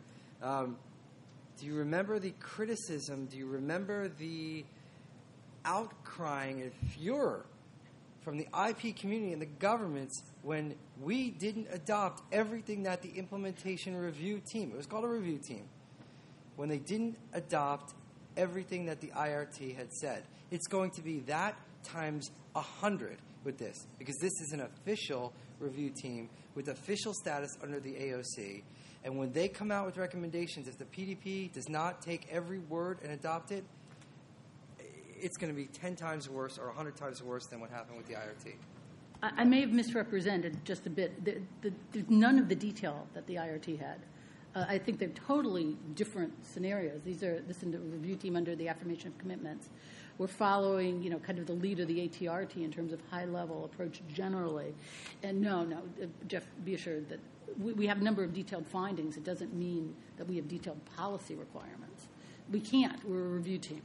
Speaker 6: Do you remember the criticism? Do you remember the outcrying and furor from the IP community and the governments when we didn't adopt everything that the implementation review team, it was called a review team, when they didn't adopt everything that the IRT had said. It's going to be that times 100 with this, because this is an official review team with official status under the AOC. And when they come out with recommendations, if the PDP does not take every word and adopt it, it's going to be 10 times worse or 100 times worse than what happened with the IRT.
Speaker 14: I may have misrepresented just a bit. There's none of the detail that the IRT had. I think they're totally different scenarios. This is a review team under the affirmation of commitments. We're following, kind of the lead of the ATRT in terms of high-level approach generally. And no, Jeff, be assured that we have a number of detailed findings. It doesn't mean that we have detailed policy requirements. We can't. We're a review team.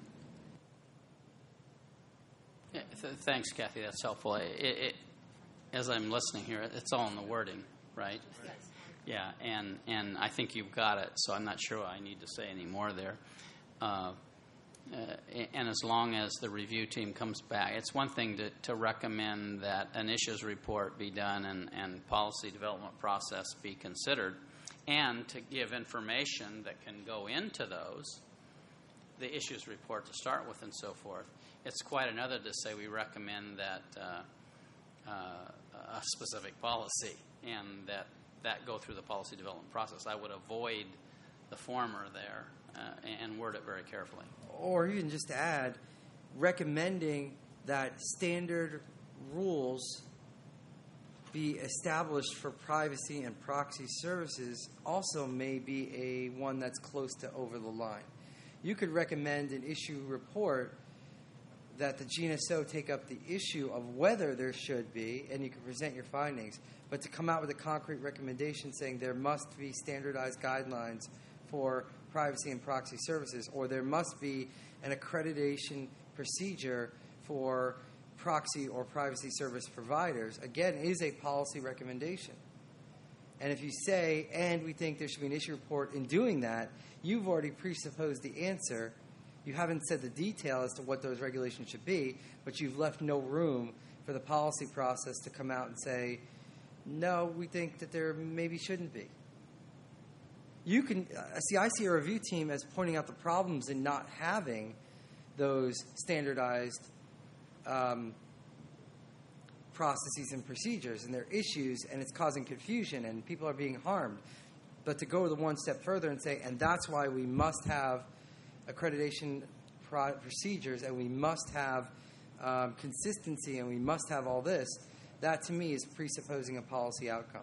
Speaker 8: Yeah, thanks, Kathy. That's helpful. As I'm listening here, it's all in the wording, right?
Speaker 14: Yes.
Speaker 8: Yeah, and I think you've got it, so I'm not sure what I need to say any more there. And as long as the review team comes back, it's one thing to recommend that an issues report be done and policy development process be considered, and to give information that can go into the issues report to start with and so forth. It's quite another to say we recommend that a specific policy and that go through the policy development process. I would avoid the former there and word it very carefully.
Speaker 6: Or even just add, recommending that standard rules be established for privacy and proxy services also may be a one that's close to over the line. You could recommend an issue report that the GNSO take up the issue of whether there should be, and you can present your findings, but to come out with a concrete recommendation saying there must be standardized guidelines for privacy and proxy services, or there must be an accreditation procedure for proxy or privacy service providers, again, is a policy recommendation. And if you say, and we think there should be an issue report in doing that, you've already presupposed the answer. You haven't said the detail as to what those regulations should be, but you've left no room for the policy process to come out and say, no, we think that there maybe shouldn't be. You can I see a review team as pointing out the problems in not having those standardized processes and procedures, and their issues, and it's causing confusion, and people are being harmed. But to go the one step further and say, and that's why we must have accreditation procedures, and we must have consistency, and we must have all this, that to me is presupposing a policy outcome.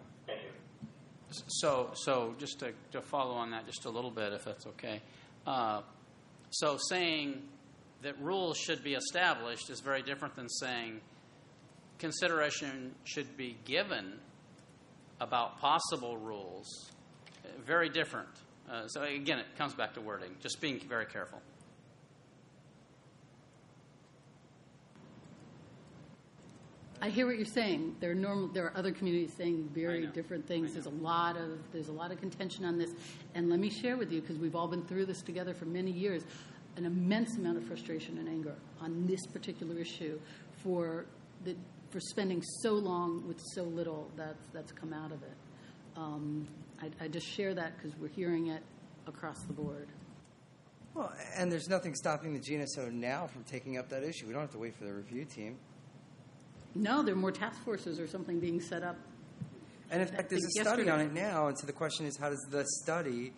Speaker 8: So just to follow on that just a little bit, if that's okay. So saying that rules should be established is very different than saying consideration should be given about possible rules. Very different. So again, it comes back to wording. Just being very careful.
Speaker 14: I hear what you're saying. There are other communities saying very different things. There's a lot of contention on this, and let me share with you, because we've all been through this together for many years, an immense amount of frustration and anger on this particular issue for spending so long with so little that's come out of it. I just share that because we're hearing it across the board.
Speaker 6: Well, and there's nothing stopping the GNSO now from taking up that issue. We don't have to wait for the review team.
Speaker 14: No, there are more task forces or something being set up.
Speaker 6: And in fact, there's a study on it now, and so the question is, how does the study...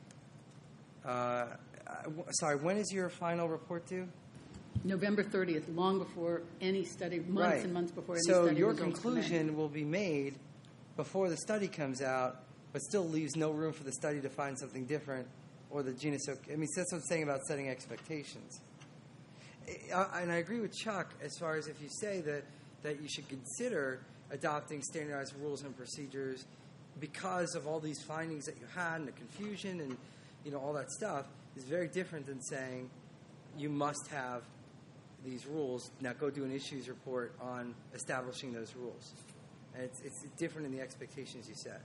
Speaker 6: when is your final report due?
Speaker 14: November 30th, long before any study, months and months before any study.
Speaker 6: So your conclusion will be made before the study comes out, but still leaves no room for the study to find something different, or the GNSO... I mean, that's what I'm saying about setting expectations. And I agree with Chuck as far as if you say that you should consider adopting standardized rules and procedures because of all these findings that you had and the confusion and all that stuff is very different than saying you must have these rules. Now go do an issues report on establishing those rules. And it's different in the expectations you set.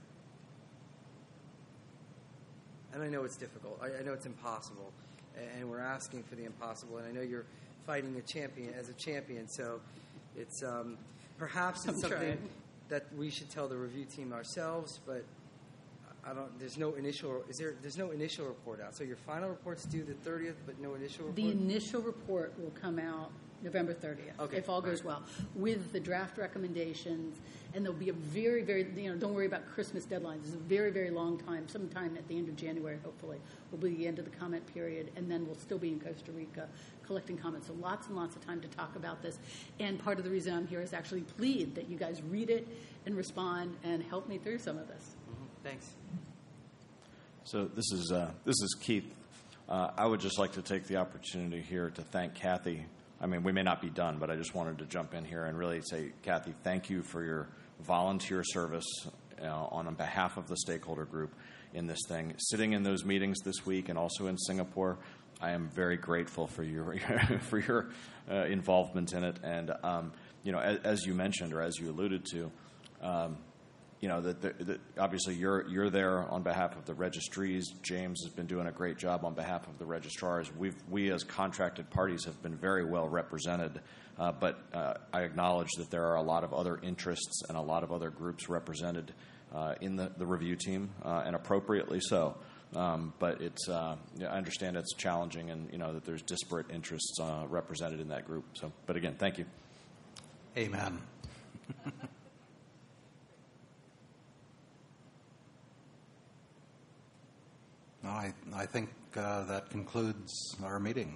Speaker 6: And I know it's difficult. I know it's impossible. And we're asking for the impossible. And I know you're fighting as a champion. So it's perhaps it's something that we should tell the review team ourselves, but There's no initial. There's no initial report out. So your final report's due the 30th, but no initial report.
Speaker 14: The initial report will come out November 30th,
Speaker 6: okay,
Speaker 14: if all goes well, with the draft recommendations. And there'll be a very, very, don't worry about Christmas deadlines. It's a very, very long time. Sometime at the end of January, hopefully, will be the end of the comment period. And then we'll still be in Costa Rica collecting comments. So lots and lots of time to talk about this. And part of the reason I'm here is actually plead that you guys read it and respond and help me through some of this.
Speaker 6: Mm-hmm. Thanks.
Speaker 15: So this is Keith. I would just like to take the opportunity here to thank Kathy. I mean, we may not be done, but I just wanted to jump in here and really say, Kathy, thank you for your volunteer service on behalf of the stakeholder group in this thing. Sitting in those meetings this week and also in Singapore, I am very grateful for your for your involvement in it. And as you mentioned or as you alluded to, that obviously you're there on behalf of the registries. James has been doing a great job on behalf of the registrars. We as contracted parties have been very well represented, but I acknowledge that there are a lot of other interests and a lot of other groups represented in the review team, and appropriately so. But I understand it's challenging, and that there's disparate interests represented in that group. So, but again, thank you.
Speaker 9: Amen. No, I think that concludes our meeting.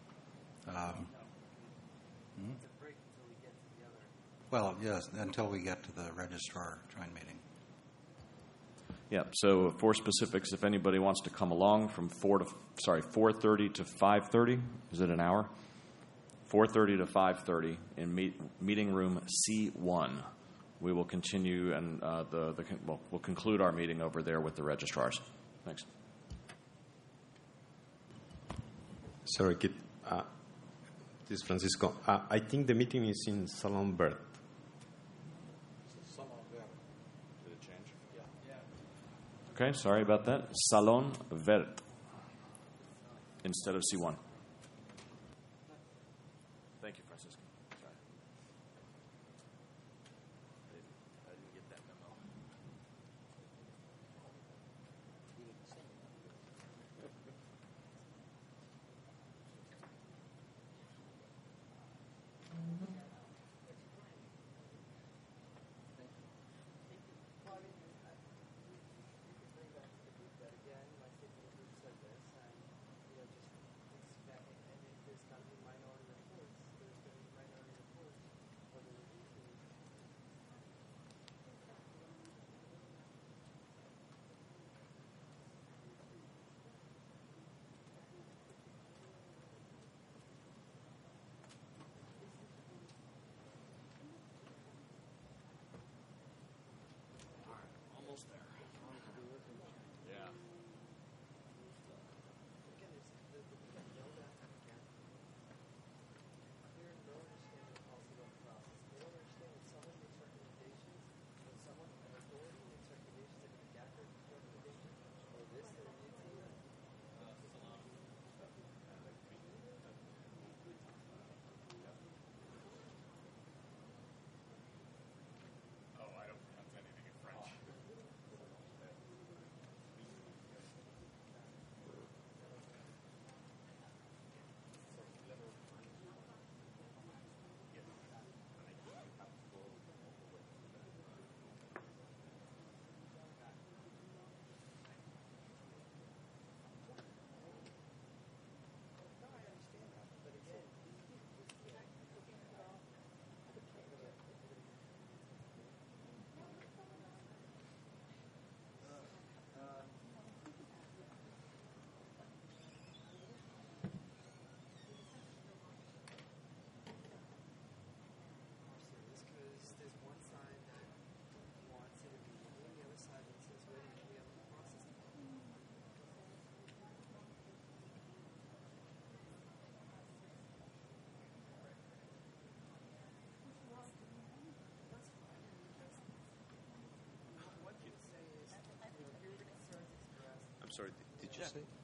Speaker 9: Well, yes, until we get to the registrar joint meeting.
Speaker 15: Yeah. So for specifics, if anybody wants to come along from 4:30 to 5:30, is it an hour? 4:30 to 5:30 in meeting room C1. We will continue and we'll conclude our meeting over there with the registrars. Thanks.
Speaker 16: Sorry, Kit. This is Francisco. I think the meeting is in Salon Vert.
Speaker 15: Okay, sorry about that. Salon Vert instead of C1. Thank you, Francisco. Sorry. I didn't get that memo. Almost there. Yeah.
Speaker 10: Sorry, did you say?